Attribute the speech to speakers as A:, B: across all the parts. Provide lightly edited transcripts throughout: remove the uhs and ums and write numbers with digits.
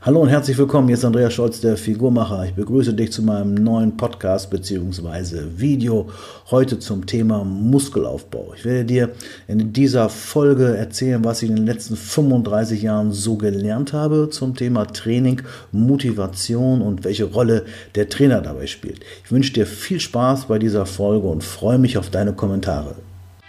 A: Hallo und herzlich willkommen, hier ist Andreas Scholz, der Figurmacher. Ich begrüße dich zu meinem neuen Podcast bzw. Video, heute zum Thema Muskelaufbau. Ich werde dir in dieser Folge erzählen, was ich in den letzten 35 Jahren so gelernt habe zum Thema Training, Motivation und welche Rolle der Trainer dabei spielt. Ich wünsche dir viel Spaß bei dieser Folge und freue mich auf deine Kommentare.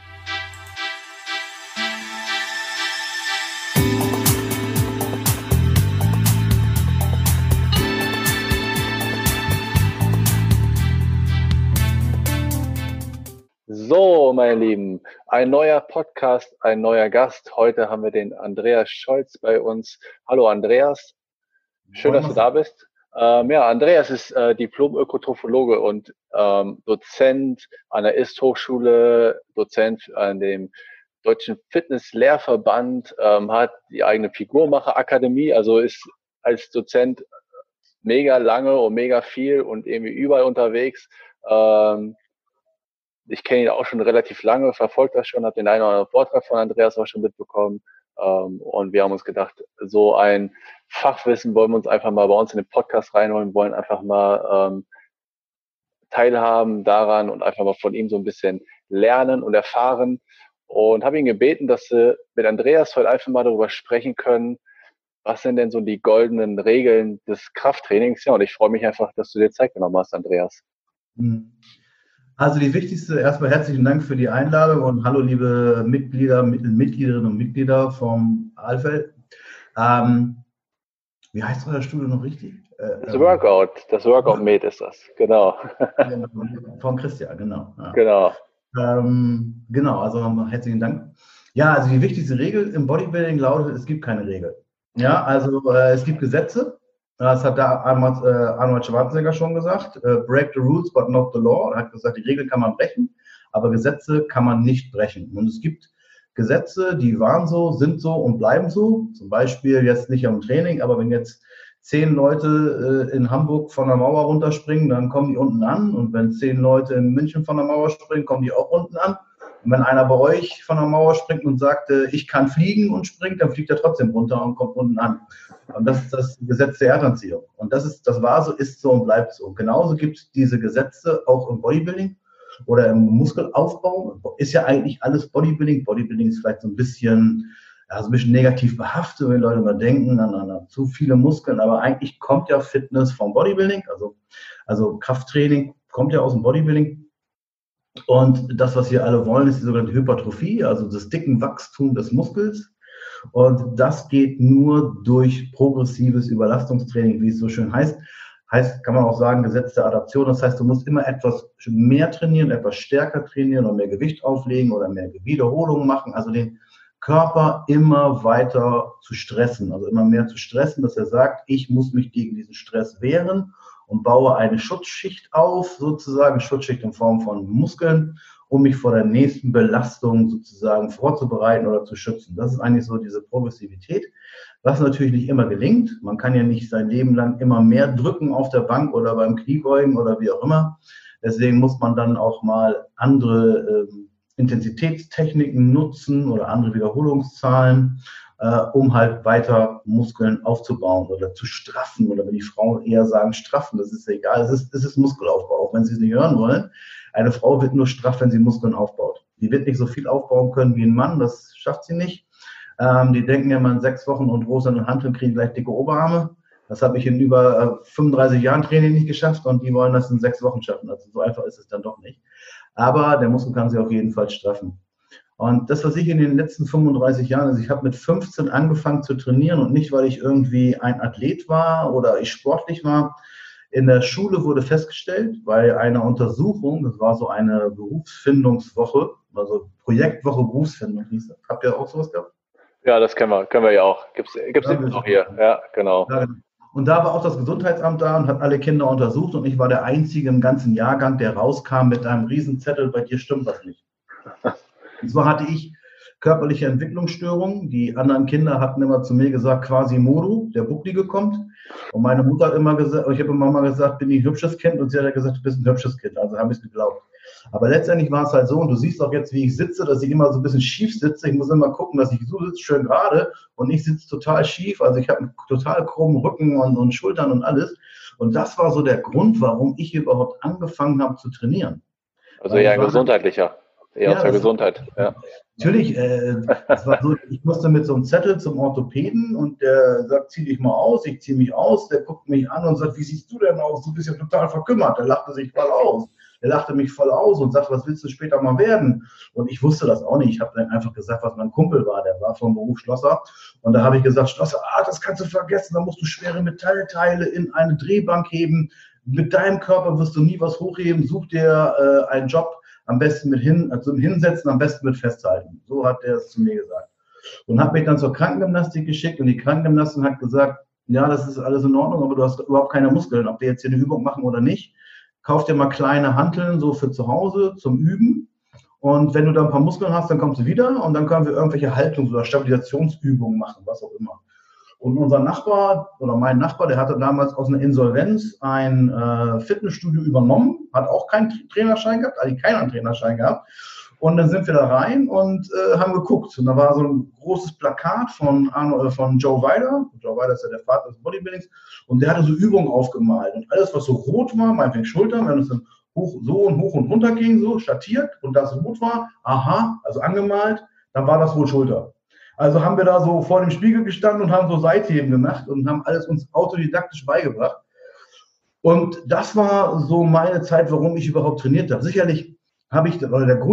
B: So, meine Lieben, ein neuer Podcast, ein neuer Gast. Heute haben wir den Andreas Scholz bei uns. Hallo Andreas, schön, dass du da bist. Andreas ist Diplom-Ökotrophologe und Dozent an der IST-Hochschule, Dozent an dem Deutschen Fitness-Lehrverband, hat die eigene Figurmacher-Akademie, also ist als Dozent mega lange und mega viel und irgendwie überall unterwegs. Ich kenne ihn auch schon relativ lange, verfolgt das schon, habe den einen oder anderen Vortrag von Andreas auch schon mitbekommen. Und wir haben uns gedacht, so ein Fachwissen wollen wir uns einfach mal bei uns in den Podcast reinholen, wollen einfach mal teilhaben daran und einfach mal von ihm so ein bisschen lernen und erfahren. Und habe ihn gebeten, dass wir mit Andreas heute einfach mal darüber sprechen können, was sind denn so die goldenen Regeln des Krafttrainings? Ja, und ich freue mich einfach, dass du dir Zeit genommen hast, Andreas.
A: Also die wichtigste, erstmal herzlichen Dank für die Einladung und hallo liebe Mitgliederinnen und Mitglieder vom Aalfeld. Wie heißt euer Studio noch richtig?
B: Das Workout Med ist das, genau.
A: Von Christian, genau. Ja.
B: Genau.
A: Genau, also herzlichen Dank. Ja, also die wichtigste Regel im Bodybuilding lautet, es gibt keine Regel. Ja, also es gibt Gesetze. Das hat da Arnold Schwarzenegger schon gesagt. Break the rules, but not the law. Er hat gesagt, die Regel kann man brechen, aber Gesetze kann man nicht brechen. Und es gibt Gesetze, die waren so, sind so und bleiben so. Zum Beispiel jetzt nicht am Training, aber wenn jetzt 10 Leute in Hamburg von der Mauer runterspringen, dann kommen die unten an. Und wenn 10 Leute in München von der Mauer springen, kommen die auch unten an. Und wenn einer bei euch von der Mauer springt und sagt, ich kann fliegen und springt, dann fliegt er trotzdem runter und kommt unten an. Und das ist das Gesetz der Erdanziehung. Und das war so, ist so und bleibt so. Genauso gibt es diese Gesetze auch im Bodybuilding oder im Muskelaufbau. Ist ja eigentlich alles Bodybuilding. Bodybuilding ist vielleicht so ein bisschen negativ behaftet, wenn Leute mal denken an zu viele Muskeln. Aber eigentlich kommt ja Fitness vom Bodybuilding. Also Krafttraining kommt ja aus dem Bodybuilding. Und das, was wir alle wollen, ist die sogenannte Hypertrophie, also das dicken Wachstum des Muskels. Und das geht nur durch progressives Überlastungstraining, wie es so schön heißt. Heißt, kann man auch sagen, Gesetz der Adaption. Das heißt, du musst immer etwas mehr trainieren, etwas stärker trainieren oder mehr Gewicht auflegen oder mehr Wiederholungen machen. Also den Körper immer weiter zu stressen, also immer mehr zu stressen, dass er sagt, ich muss mich gegen diesen Stress wehren und baue eine Schutzschicht auf, sozusagen Schutzschicht in Form von Muskeln, um mich vor der nächsten Belastung sozusagen vorzubereiten oder zu schützen. Das ist eigentlich so diese Progressivität, was natürlich nicht immer gelingt. Man kann ja nicht sein Leben lang immer mehr drücken auf der Bank oder beim Kniebeugen oder wie auch immer. Deswegen muss man dann auch mal andere Intensitätstechniken nutzen oder andere Wiederholungszahlen, um halt weiter Muskeln aufzubauen oder zu straffen. Oder wenn die Frauen eher sagen straffen, das ist egal, es ist Muskelaufbau, auch wenn sie es nicht hören wollen. Eine Frau wird nur straff, wenn sie Muskeln aufbaut. Die wird nicht so viel aufbauen können wie ein Mann, das schafft sie nicht. Die denken ja mal in 6 Wochen und Rosen und Hanteln kriegen gleich dicke Oberarme. Das habe ich in über 35 Jahren Training nicht geschafft und die wollen das in 6 Wochen schaffen. Also so einfach ist es dann doch nicht. Aber der Muskel kann sie auf jeden Fall straffen. Und das, was ich in den letzten 35 Jahren, also ich habe mit 15 angefangen zu trainieren und nicht, weil ich irgendwie ein Athlet war oder ich sportlich war. In der Schule wurde festgestellt, bei einer Untersuchung, das war so eine Berufsfindungswoche, also Projektwoche Berufsfindung hieß das. Habt ihr auch sowas gehabt?
B: Ja, das können wir ja auch. Gibt's auch hier. Ja, genau.
A: Ja, genau. Und da war auch das Gesundheitsamt da und hat alle Kinder untersucht und ich war der Einzige im ganzen Jahrgang, der rauskam mit einem Riesenzettel, bei dir stimmt was nicht. Und zwar hatte ich körperliche Entwicklungsstörungen. Die anderen Kinder hatten immer zu mir gesagt, Quasimodo, der Bucklige kommt. Und meine Mutter hat immer gesagt, ich habe Mama gesagt, bin ich ein hübsches Kind? Und sie hat gesagt, du bist ein hübsches Kind. Also habe ich es geglaubt. Aber letztendlich war es halt so, und du siehst auch jetzt, wie ich sitze, dass ich immer so ein bisschen schief sitze. Ich muss immer gucken, dass ich so sitze, schön gerade, und ich sitze total schief. Also ich habe einen total krummen Rücken und Schultern und alles. Und das war so der Grund, warum ich überhaupt angefangen habe zu trainieren.
B: Also eher gesundheitlicher. Eher zur Gesundheit. Ja.
A: Natürlich, das war so, ich musste mit so einem Zettel zum Orthopäden und der sagt, zieh dich mal aus, ich ziehe mich aus, der guckt mich an und sagt, wie siehst du denn aus? Du bist ja total verkümmert. Der lachte sich voll aus. Der lachte mich voll aus und sagt, was willst du später mal werden? Und ich wusste das auch nicht. Ich habe dann einfach gesagt, was mein Kumpel war. Der war vom Beruf Schlosser. Und da habe ich gesagt, Schlosser, das kannst du vergessen. Da musst du schwere Metallteile in eine Drehbank heben. Mit deinem Körper wirst du nie was hochheben. Such dir einen Job, am besten mit Hinsetzen, am besten mit Festhalten. So hat er es zu mir gesagt. Und hat mich dann zur Krankengymnastik geschickt. Und die Krankengymnastin hat gesagt, ja, das ist alles in Ordnung, aber du hast überhaupt keine Muskeln, ob wir jetzt hier eine Übung machen oder nicht. Kauf dir mal kleine Hanteln so für zu Hause zum Üben. Und wenn du da ein paar Muskeln hast, dann kommst du wieder und dann können wir irgendwelche Haltungs- oder Stabilisationsübungen machen, was auch immer. Und unser Nachbar oder mein Nachbar, der hatte damals aus einer Insolvenz ein Fitnessstudio übernommen, hat auch keinen Trainerschein gehabt, also keiner einen Trainerschein gehabt. Und dann sind wir da rein und haben geguckt. Und da war so ein großes Plakat von Joe Weider. Joe Weider ist ja der Vater des Bodybuildings. Und der hatte so Übungen aufgemalt. Und alles, was so rot war, meinetwegen Schultern, wenn es dann hoch und runter ging, so schattiert und das rot war, aha, also angemalt, dann war das wohl Schulter. Also haben wir da so vor dem Spiegel gestanden und haben so Seitheben gemacht und haben alles uns autodidaktisch beigebracht. Und das war so meine Zeit, warum ich überhaupt trainiert habe. Sicherlich fand ich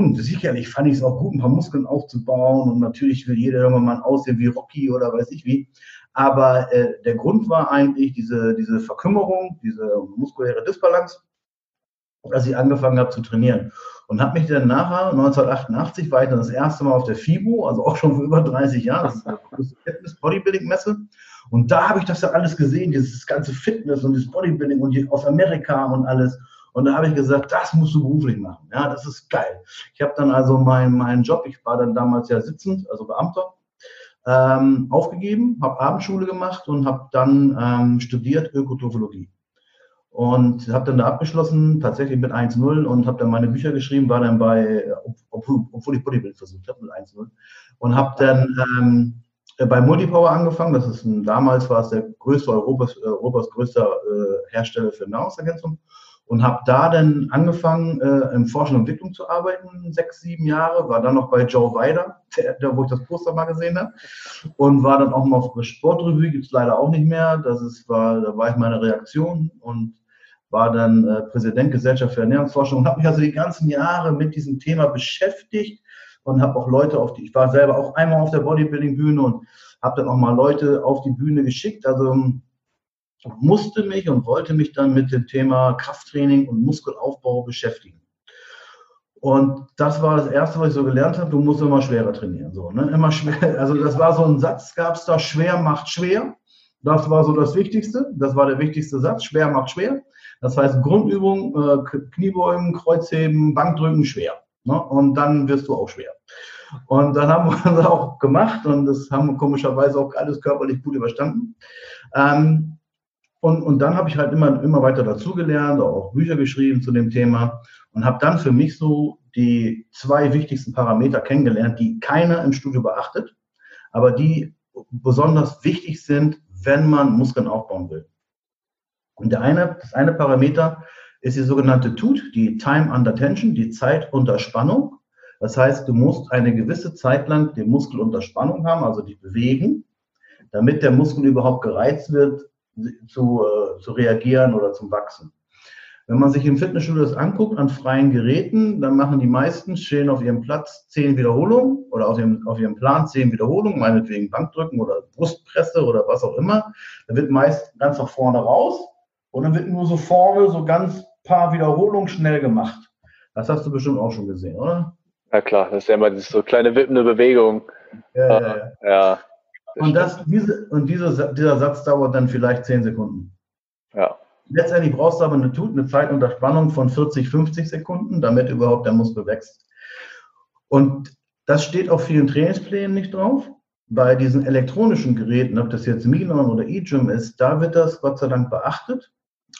A: es auch gut, ein paar Muskeln aufzubauen und natürlich will jeder irgendwann mal aussehen wie Rocky oder weiß ich wie. Aber der Grund war eigentlich diese Verkümmerung, diese muskuläre Disbalance, dass ich angefangen habe zu trainieren. Und habe mich dann nachher, 1988, war ich dann das erste Mal auf der FIBO, also auch schon vor über 30 Jahren, das ist eine große Fitness-Bodybuilding-Messe. Und da habe ich das ja alles gesehen, dieses ganze Fitness und dieses Bodybuilding und aus Amerika und alles. Und da habe ich gesagt, das musst du beruflich machen. Ja, das ist geil. Ich habe dann also meinen Job, ich war dann damals ja sitzend, also Beamter, aufgegeben, habe Abendschule gemacht und habe dann studiert Ökotrophologie. Und habe dann da abgeschlossen, tatsächlich mit 1,0 und habe dann meine Bücher geschrieben, war dann obwohl ich Bodybuilding versucht habe, mit 1,0. Und habe dann bei Multipower angefangen, damals war es der größte, Europas größter Hersteller für Nahrungsergänzung. Und habe da dann angefangen, in Forschung und Entwicklung zu arbeiten, 6, 7 Jahre, war dann noch bei Joe Weider, wo ich das Poster mal gesehen habe, und war dann auch mal auf der Sportrevue, gibt es leider auch nicht mehr, da war ich meine Reaktion und war dann Präsident Gesellschaft für Ernährungsforschung und habe mich also die ganzen Jahre mit diesem Thema beschäftigt und habe auch Leute ich war selber auch einmal auf der Bodybuilding-Bühne und habe dann auch mal Leute auf die Bühne geschickt, also musste mich und wollte mich dann mit dem Thema Krafttraining und Muskelaufbau beschäftigen. Und das war das Erste, was ich so gelernt habe, du musst immer schwerer trainieren. So, ne? Immer schwer. Also das war so ein Satz, gab es da, schwer macht schwer. Das war so das Wichtigste, das war der wichtigste Satz, schwer macht schwer. Das heißt Grundübung, Kniebeugen, Kreuzheben, Bankdrücken, schwer. Ne? Und dann wirst du auch schwer. Und dann haben wir das auch gemacht und das haben wir komischerweise auch alles körperlich gut überstanden. Und dann habe ich halt immer weiter dazugelernt, auch Bücher geschrieben zu dem Thema und habe dann für mich so die 2 wichtigsten Parameter kennengelernt, die keiner im Studio beachtet, aber die besonders wichtig sind, wenn man Muskeln aufbauen will. Und das eine Parameter ist die sogenannte TUT, die Time Under Tension, die Zeit unter Spannung. Das heißt, du musst eine gewisse Zeit lang den Muskel unter Spannung haben, also dich bewegen, damit der Muskel überhaupt gereizt wird, zu reagieren oder zum Wachsen. Wenn man sich im Fitnessstudio das anguckt, an freien Geräten, dann machen die meisten, stehen auf ihrem Platz 10 Wiederholungen oder auf ihrem Plan 10 Wiederholungen, meinetwegen Bankdrücken oder Brustpresse oder was auch immer. Da wird meist ganz nach vorne raus und dann wird nur so vorne so ganz paar Wiederholungen schnell gemacht. Das hast du bestimmt auch schon gesehen, oder?
B: Ja klar, das ist ja immer so kleine wippende Bewegung. Ja.
A: Und dieser Satz dauert dann vielleicht 10 Sekunden.
B: Ja.
A: Letztendlich brauchst du aber eine Zeit unter Spannung von 40, 50 Sekunden, damit überhaupt der Muskel wächst. Und das steht auf vielen Trainingsplänen nicht drauf. Bei diesen elektronischen Geräten, ob das jetzt Minon oder eGym ist, da wird das Gott sei Dank beachtet.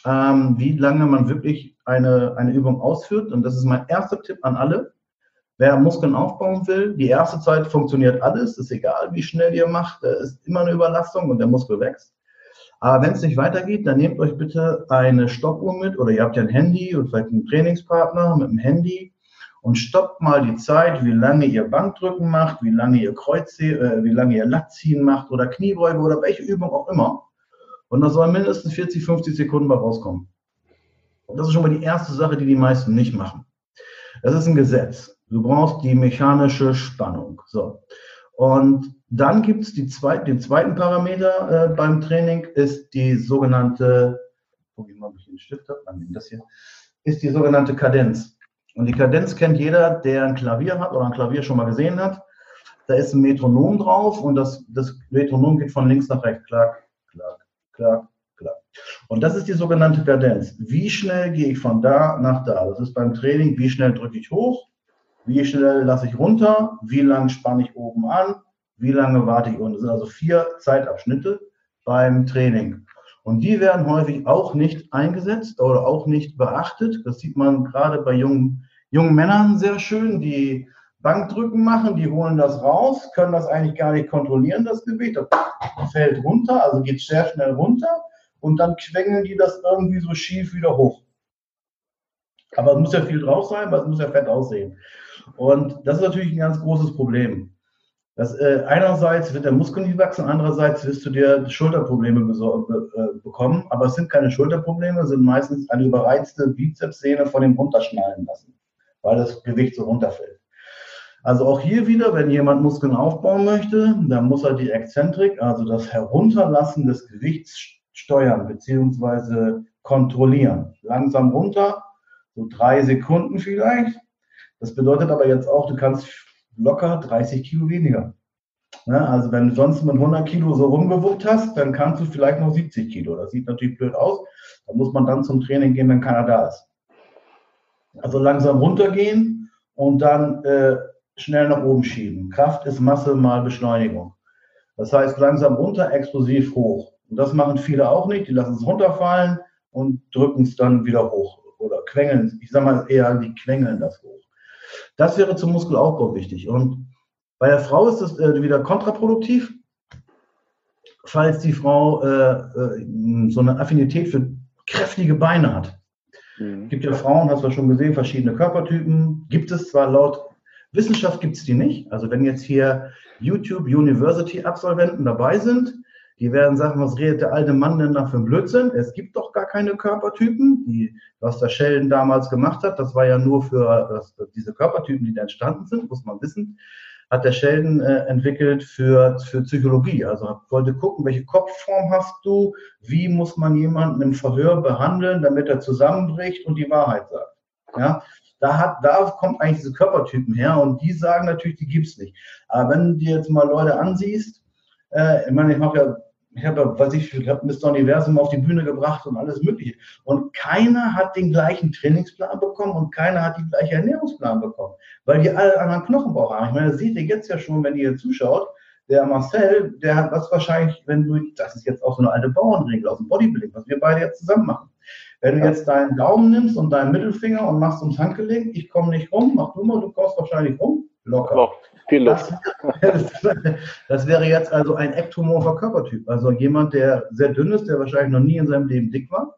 A: wie lange man wirklich eine Übung ausführt. Und das ist mein erster Tipp an alle. Wer Muskeln aufbauen will, die erste Zeit funktioniert alles, ist egal, wie schnell ihr macht, ist immer eine Überlastung und der Muskel wächst. Aber wenn es nicht weitergeht, dann nehmt euch bitte eine Stoppuhr mit oder ihr habt ja ein Handy oder vielleicht einen Trainingspartner mit dem Handy und stoppt mal die Zeit, wie lange ihr Bankdrücken macht, wie lange ihr wie lange ihr Latziehen macht oder Kniebeuge oder welche Übung auch immer. Und da sollen mindestens 40, 50 Sekunden bei rauskommen. Und das ist schon mal die erste Sache, die die meisten nicht machen. Das ist ein Gesetz. Du brauchst die mechanische Spannung. So. Und dann gibt es den zweiten Parameter beim Training, ist die sogenannte, guck ich mal, ob ich den Stift habe, das hier, ist die sogenannte Kadenz. Und die Kadenz kennt jeder, der ein Klavier hat oder ein Klavier schon mal gesehen hat. Da ist ein Metronom drauf und das Metronom geht von links nach rechts. Klack, klack, klack, klack. Und das ist die sogenannte Kadenz. Wie schnell gehe ich von da nach da? Das ist beim Training, wie schnell drücke ich hoch? Wie schnell lasse ich runter? Wie lange spanne ich oben an? Wie lange warte ich unten? Das sind also 4 Zeitabschnitte beim Training. Und die werden häufig auch nicht eingesetzt oder auch nicht beachtet. Das sieht man gerade bei jungen Männern sehr schön, die Bankdrücken machen, die holen das raus, können das eigentlich gar nicht kontrollieren, das Gewicht. Das fällt runter, also geht sehr schnell runter und dann quengeln die das irgendwie so schief wieder hoch. Aber es muss ja viel drauf sein, weil es muss ja fett aussehen. Und das ist natürlich ein ganz großes Problem. Einerseits wird der Muskel nicht wachsen, andererseits wirst du dir Schulterprobleme bekommen, aber es sind keine Schulterprobleme, es sind meistens eine überreizte Bizepssehne von dem Runterschnallen lassen, weil das Gewicht so runterfällt. Also auch hier wieder, wenn jemand Muskeln aufbauen möchte, dann muss er die Exzentrik, also das Herunterlassen des Gewichts steuern bzw. kontrollieren. Langsam runter, so 3 Sekunden vielleicht. Das bedeutet aber jetzt auch, du kannst locker 30 Kilo weniger. Ja, also wenn du sonst mit 100 Kilo so rumgewuppt hast, dann kannst du vielleicht noch 70 Kilo. Das sieht natürlich blöd aus. Da muss man dann zum Training gehen, wenn keiner da ist. Also langsam runtergehen und dann schnell nach oben schieben. Kraft ist Masse mal Beschleunigung. Das heißt langsam runter, explosiv hoch. Und das machen viele auch nicht. Die lassen es runterfallen und drücken es dann wieder hoch. Oder quengeln. Ich sage mal eher, die quengeln das hoch. Das wäre zum Muskelaufbau wichtig. Und bei der Frau ist das wieder kontraproduktiv, falls die Frau so eine Affinität für kräftige Beine hat. Es gibt ja Frauen, hast du schon gesehen, verschiedene Körpertypen. Gibt es zwar laut Wissenschaft, gibt es die nicht. Also wenn jetzt hier YouTube University Absolventen dabei sind, die werden sagen, was redet der alte Mann denn da für ein Blödsinn? Es gibt doch gar keine Körpertypen. Was der Sheldon damals gemacht hat, das war ja nur für diese Körpertypen, die da entstanden sind, muss man wissen, hat der Sheldon entwickelt für Psychologie. Also wollte gucken, welche Kopfform hast du, wie muss man jemanden im Verhör behandeln, damit er zusammenbricht und die Wahrheit sagt. Ja? Da kommt eigentlich diese Körpertypen her und die sagen natürlich, die gibt es nicht. Aber wenn du dir jetzt mal Leute ansiehst, ich meine, ich habe Mr. Universum auf die Bühne gebracht und alles Mögliche. Und keiner hat den gleichen Trainingsplan bekommen und keiner hat die gleiche Ernährungsplan bekommen, weil die alle einen anderen Knochenbauch haben. Ich meine, das seht ihr jetzt ja schon, wenn ihr hier zuschaut. Der Marcel, der hat was wahrscheinlich, das ist jetzt auch so eine alte Bauernregel aus dem Bodybuilding, was wir beide jetzt zusammen machen. Wenn du jetzt deinen Daumen nimmst und deinen Mittelfinger und machst ums Handgelenk, ich komme nicht rum, mach du mal, du kommst wahrscheinlich rum, locker.
B: Oh, viel Luft.
A: Das wäre jetzt also ein ektomorpher Körpertyp, also jemand, der sehr dünn ist, der wahrscheinlich noch nie in seinem Leben dick war.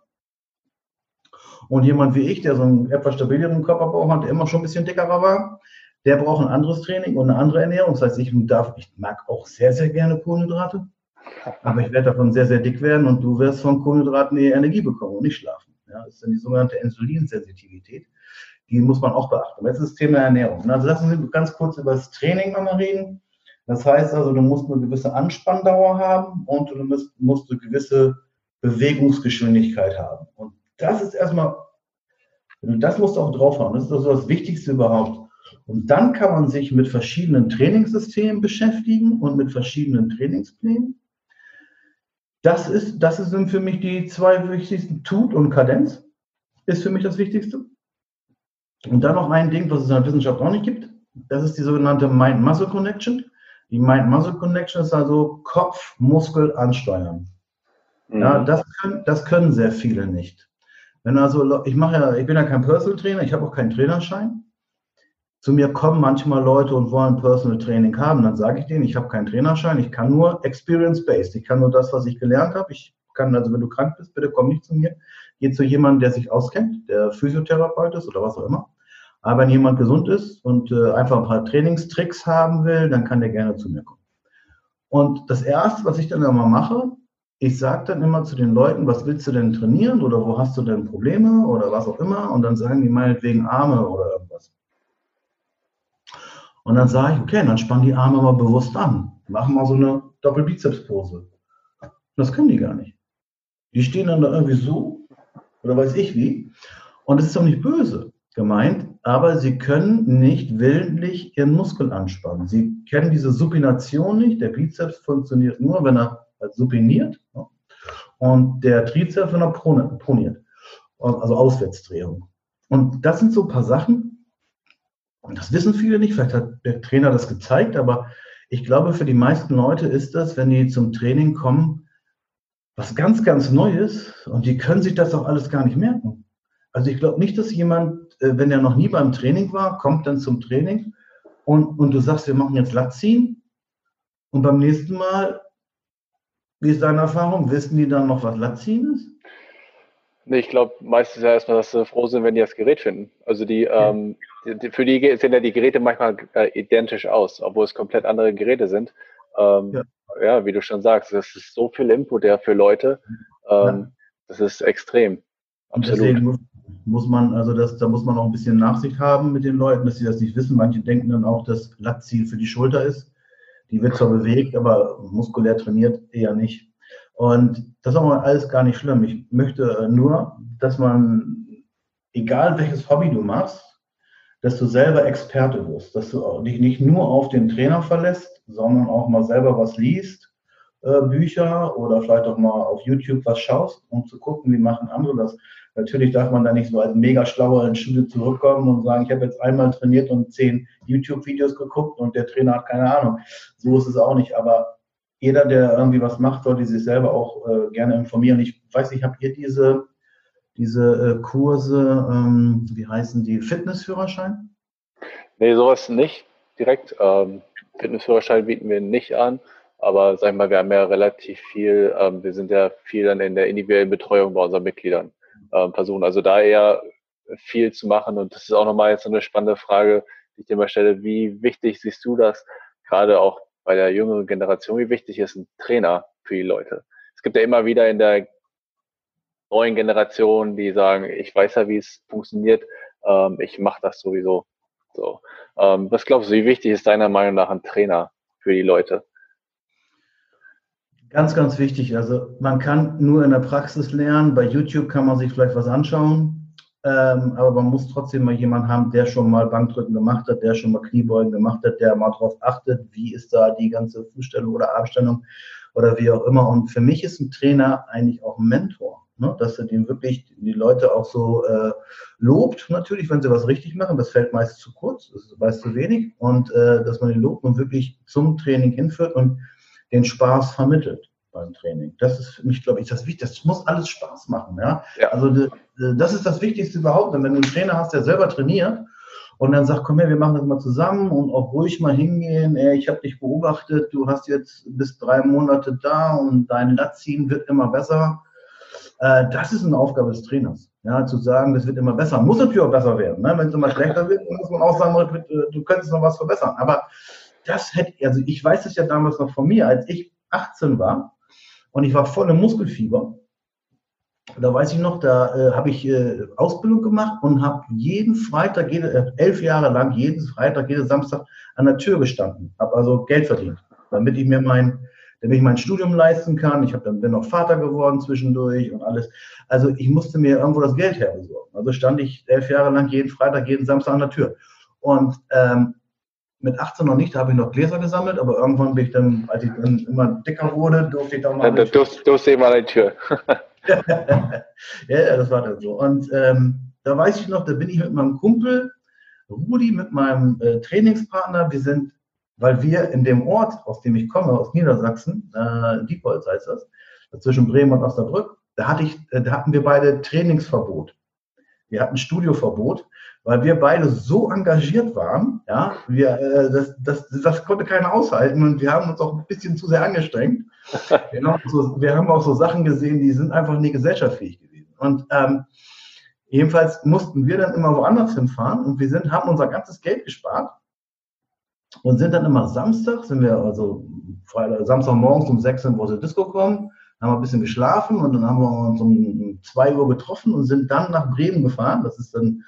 A: Und jemand wie ich, der so einen etwas stabileren Körperbau hat, der immer schon ein bisschen dickerer war, der braucht ein anderes Training und eine andere Ernährung. Das heißt, ich mag auch sehr, sehr gerne Kohlenhydrate, aber ich werde davon sehr, sehr dick werden und du wirst von Kohlenhydraten eher Energie bekommen und nicht schlafen. Ja, das ist dann die sogenannte Insulinsensitivität. Die muss man auch beachten. Jetzt ist das Thema Ernährung. Also lassen Sie ganz kurz über das Training nochmal reden. Das heißt also, du musst eine gewisse Anspannendauer haben und du musst eine gewisse Bewegungsgeschwindigkeit haben. Und das ist erstmal, das musst du auch drauf haben. Das ist also das Wichtigste überhaupt. Und dann kann man sich mit verschiedenen Trainingssystemen beschäftigen und mit verschiedenen Trainingsplänen. Das sind für mich die 2 wichtigsten. Tut und Kadenz ist für mich das Wichtigste. Und dann noch ein Ding, was es in der Wissenschaft auch nicht gibt. Das ist die sogenannte Mind-Muscle-Connection. Die Mind-Muscle-Connection ist also Kopf-Muskel ansteuern. Ja, das können sehr viele nicht. Wenn also, ich bin ja kein Personal Trainer, ich habe auch keinen Trainerschein. Zu mir kommen manchmal Leute und wollen Personal Training haben, dann sage ich denen, ich habe keinen Trainerschein, ich kann nur Experience-Based, ich kann nur das, was ich gelernt habe. Ich kann also, wenn du krank bist, bitte komm nicht zu mir, geh zu jemandem, der sich auskennt, der Physiotherapeut ist oder was auch immer. Aber wenn jemand gesund ist und einfach ein paar Trainingstricks haben will, dann kann der gerne zu mir kommen. Und das Erste, was ich dann immer mache, ich sage dann immer zu den Leuten, was willst du denn trainieren oder wo hast du denn Probleme oder was auch immer, und dann sagen die meinetwegen Arme oder irgendwas. Und dann sage ich, okay, dann spann die Arme mal bewusst an. Machen mal so eine Doppelbizepspose. Das können die gar nicht. Die stehen dann da irgendwie so, oder weiß ich wie. Und das ist doch nicht böse gemeint, aber sie können nicht willentlich ihren Muskel anspannen. Sie kennen diese Supination nicht. Der Bizeps funktioniert nur, wenn er supiniert. Und der Trizeps, wenn er proniert. Also Auswärtsdrehung. Und das sind so ein paar Sachen, und das wissen viele nicht, vielleicht hat der Trainer das gezeigt, aber ich glaube, für die meisten Leute ist das, wenn die zum Training kommen, was ganz, ganz Neues, und die können sich das auch alles gar nicht merken. Also ich glaube nicht, dass jemand, wenn er noch nie beim Training war, kommt dann zum Training und du sagst, wir machen jetzt Latziehen, und beim nächsten Mal, wie ist deine Erfahrung, wissen die dann noch, was Latziehen ist?
B: Nee, ich glaube meistens ja erstmal, dass sie froh sind, wenn die das Gerät finden. Also für die sehen ja die Geräte manchmal identisch aus, obwohl es komplett andere Geräte sind. Ja, wie du schon sagst, das ist so viel Input ja für Leute. Das ist extrem.
A: Absolut. Und deswegen muss man, also da muss man auch ein bisschen Nachsicht haben mit den Leuten, dass sie das nicht wissen. Manche denken dann auch, dass Latziel für die Schulter ist. Die wird zwar bewegt, aber muskulär trainiert eher nicht. Und das ist auch alles gar nicht schlimm. Ich möchte nur, dass man, egal welches Hobby du machst, dass du selber Experte wirst, dass du dich nicht nur auf den Trainer verlässt, sondern auch mal selber was liest, Bücher oder vielleicht auch mal auf YouTube was schaust, um zu gucken, wie machen andere das. Natürlich darf man da nicht so als mega schlauer ins Studio zurückkommen und sagen, ich habe jetzt einmal trainiert und 10 YouTube-Videos geguckt und der Trainer hat keine Ahnung. So ist es auch nicht, aber jeder, der irgendwie was macht, sollte sich selber auch gerne informieren. Ich weiß nicht, habt ihr diese Kurse, wie heißen die, Fitnessführerschein?
B: Nee, sowas nicht direkt. Fitnessführerschein bieten wir nicht an, aber sag ich mal, wir haben ja relativ viel, wir sind ja viel dann in der individuellen Betreuung bei unseren Mitgliedern versuchen. Also da eher viel zu machen, und das ist auch nochmal jetzt eine spannende Frage, die ich dir mal stelle. Wie wichtig siehst du das, gerade auch bei der jüngeren Generation, wie wichtig ist ein Trainer für die Leute? Es gibt ja immer wieder in der neuen Generation, die sagen, ich weiß ja, wie es funktioniert, ich mache das sowieso. So. Was glaubst du, wie wichtig ist deiner Meinung nach ein Trainer für die Leute?
A: Ganz, ganz wichtig. Also man kann nur in der Praxis lernen. Bei YouTube kann man sich vielleicht was anschauen, aber man muss trotzdem mal jemanden haben, der schon mal Bankdrücken gemacht hat, der schon mal Kniebeugen gemacht hat, der mal darauf achtet, wie ist da die ganze Fußstellung oder Armstellung oder wie auch immer. Und für mich ist ein Trainer eigentlich auch ein Mentor, ne? Dass er den wirklich die Leute auch so lobt, natürlich, wenn sie was richtig machen. Das fällt meist zu kurz, das ist meist zu wenig. Und dass man den lobt und wirklich zum Training hinführt und den Spaß vermittelt beim Training. Das ist für mich, glaube ich, das Wichtigste. Das muss alles Spaß machen. Ja? Also das ist das Wichtigste überhaupt. Und wenn du einen Trainer hast, der selber trainiert und dann sagt, komm her, wir machen das mal zusammen und auch ruhig mal hingehen, ich habe dich beobachtet, du hast jetzt bis 3 Monate da und dein Latziehen wird immer besser. Das ist eine Aufgabe des Trainers. Ja, zu sagen, das wird immer besser. Muss natürlich auch besser werden. Ne? Wenn es immer schlechter wird, muss man auch sagen, du könntest noch was verbessern. Aber also ich weiß es ja damals noch von mir, als ich 18 war und ich war voll im Muskelfieber. Da weiß ich noch, da habe ich Ausbildung gemacht und habe jeden Freitag, 11 Jahre lang, jeden Freitag, jeden Samstag an der Tür gestanden. Habe also Geld verdient, damit ich mein Studium leisten kann. Ich bin noch Vater geworden zwischendurch und alles. Also ich musste mir irgendwo das Geld herbesorgen. Also stand ich 11 Jahre lang jeden Freitag, jeden Samstag an der Tür. Und mit 18 noch nicht, da habe ich noch Gläser gesammelt, aber irgendwann bin ich dann, als ich dann immer dicker wurde, durfte ich dann mal.
B: Durfte ich mal an die Tür.
A: Ja, das war dann so. Und da weiß ich noch, da bin ich mit meinem Kumpel Rudi, mit meinem Trainingspartner, weil wir in dem Ort, aus dem ich komme, aus Niedersachsen, Diepholz heißt das, zwischen Bremen und Osnabrück, da hatten wir beide Trainingsverbot. Wir hatten Studioverbot, weil wir beide so engagiert waren, ja, das konnte keiner aushalten und wir haben uns auch ein bisschen zu sehr angestrengt. Wir haben auch so Sachen gesehen, die sind einfach nie gesellschaftsfähig gewesen. Und jedenfalls mussten wir dann immer woanders hinfahren und haben unser ganzes Geld gespart und sind dann immer Samstagmorgens um 6 Uhr zur Disco gekommen, haben ein bisschen geschlafen und dann haben wir uns um 2 Uhr getroffen und sind dann nach Bremen gefahren. Das ist dann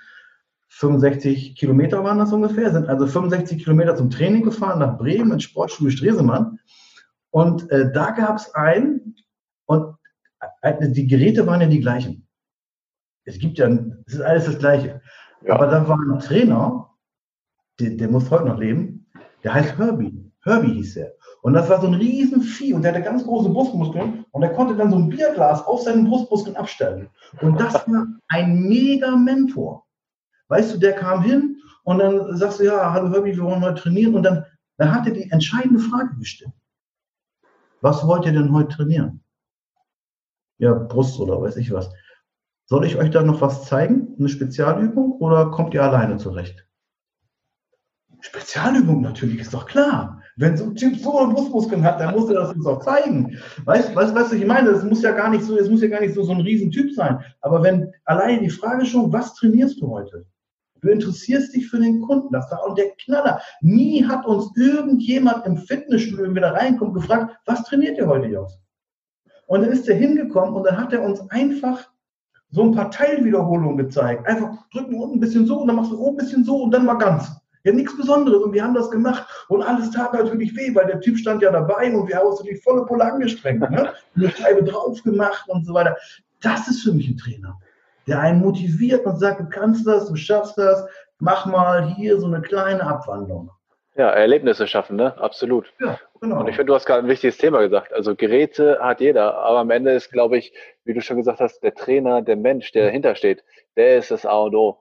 A: 65 Kilometer waren das ungefähr, sind also 65 Kilometer zum Training gefahren nach Bremen ins Sportstudio Stresemann. Und da gab es und die Geräte waren ja die gleichen. Es ist alles das Gleiche. Ja. Aber da war ein Trainer, der muss heute noch leben, der heißt Herbie. Herbie hieß er. Und das war so ein Riesenvieh und der hatte ganz große Brustmuskeln und der konnte dann so ein Bierglas auf seinen Brustmuskeln abstellen. Und das war ein mega Mentor. Weißt du, der kam hin und dann sagst du, ja, hallo Herbie, wir wollen heute trainieren. Und dann hat er die entscheidende Frage gestellt. Was wollt ihr denn heute trainieren? Ja, Brust oder weiß ich was. Soll ich euch da noch was zeigen? Eine Spezialübung oder kommt ihr alleine zurecht? Spezialübung natürlich, ist doch klar. Wenn so ein Typ so eine Brustmuskeln hat, dann muss er das uns auch zeigen. Weißt du, ich meine, es muss ja gar nicht so ein Riesentyp sein. Aber wenn alleine die Frage schon, was trainierst du heute? Du interessierst dich für den Kunden. Das war auch der Knaller. Nie hat uns irgendjemand im Fitnessstudio, wenn wir da reinkommen, gefragt, was trainiert ihr heute, Jungs? Und dann ist er hingekommen und dann hat er uns einfach so ein paar Teilwiederholungen gezeigt. Einfach drücken unten ein bisschen so und dann machst du oben ein bisschen so und dann mal ganz. Ja, nichts Besonderes und wir haben das gemacht und alles tat natürlich weh, weil der Typ stand ja dabei und wir haben uns die volle Pulle angestrengt, ne? Eine Scheibe drauf gemacht und so weiter. Das ist für mich ein Trainer, der einen motiviert und sagt, du kannst das, du schaffst das, mach mal hier so eine kleine Abwandlung.
B: Ja, Erlebnisse schaffen, ne? Absolut. Ja, genau. Und ich finde, du hast gerade ein wichtiges Thema gesagt. Also Geräte hat jeder, aber am Ende ist, glaube ich, wie du schon gesagt hast, der Trainer, der Mensch, der dahinter steht, der ist das A und O.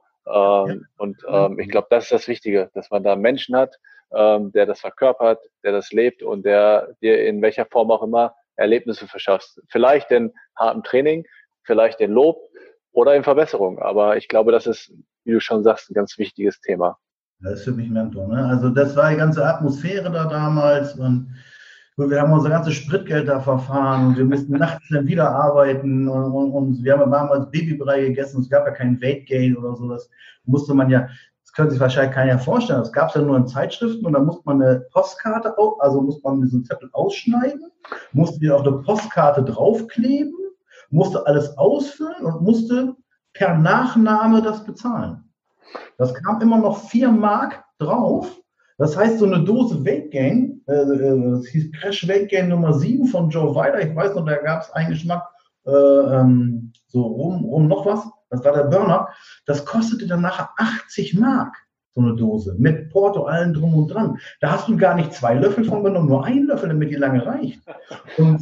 B: Ich glaube, das ist das Wichtige, dass man da einen Menschen hat, der das verkörpert, der das lebt und der dir in welcher Form auch immer Erlebnisse verschafft. Vielleicht in hartem Training, vielleicht in Lob oder in Verbesserung. Aber ich glaube, das ist, wie du schon sagst, ein ganz wichtiges Thema.
A: Das ist für mich Mentor. Ne? Also das war die ganze Atmosphäre da damals und wir haben unser ganzes Spritgeld da verfahren und wir mussten nachts dann wieder arbeiten und wir haben damals Babybrei gegessen. Es gab ja keinen Weight Gain oder so. Das musste man ja, das können sich wahrscheinlich keiner vorstellen. Das gab es ja nur in Zeitschriften und da musste man eine Postkarte, also musste man diesen Zettel ausschneiden, musste die auf eine Postkarte draufkleben, musste alles ausfüllen und musste per Nachname das bezahlen. Das kam immer noch 4 Mark drauf. Das heißt, so eine Dose Weight Gain, das hieß Crash Weight Gain Nummer 7 von Joe Weider. Ich weiß noch, da gab es einen Geschmack, so rum noch was. Das war der Burner. Das kostete dann nachher 80 Mark, so eine Dose. Mit Porto, allen drum und dran. Da hast du gar nicht 2 Löffel von genommen, nur 1 Löffel, damit die lange reicht. Und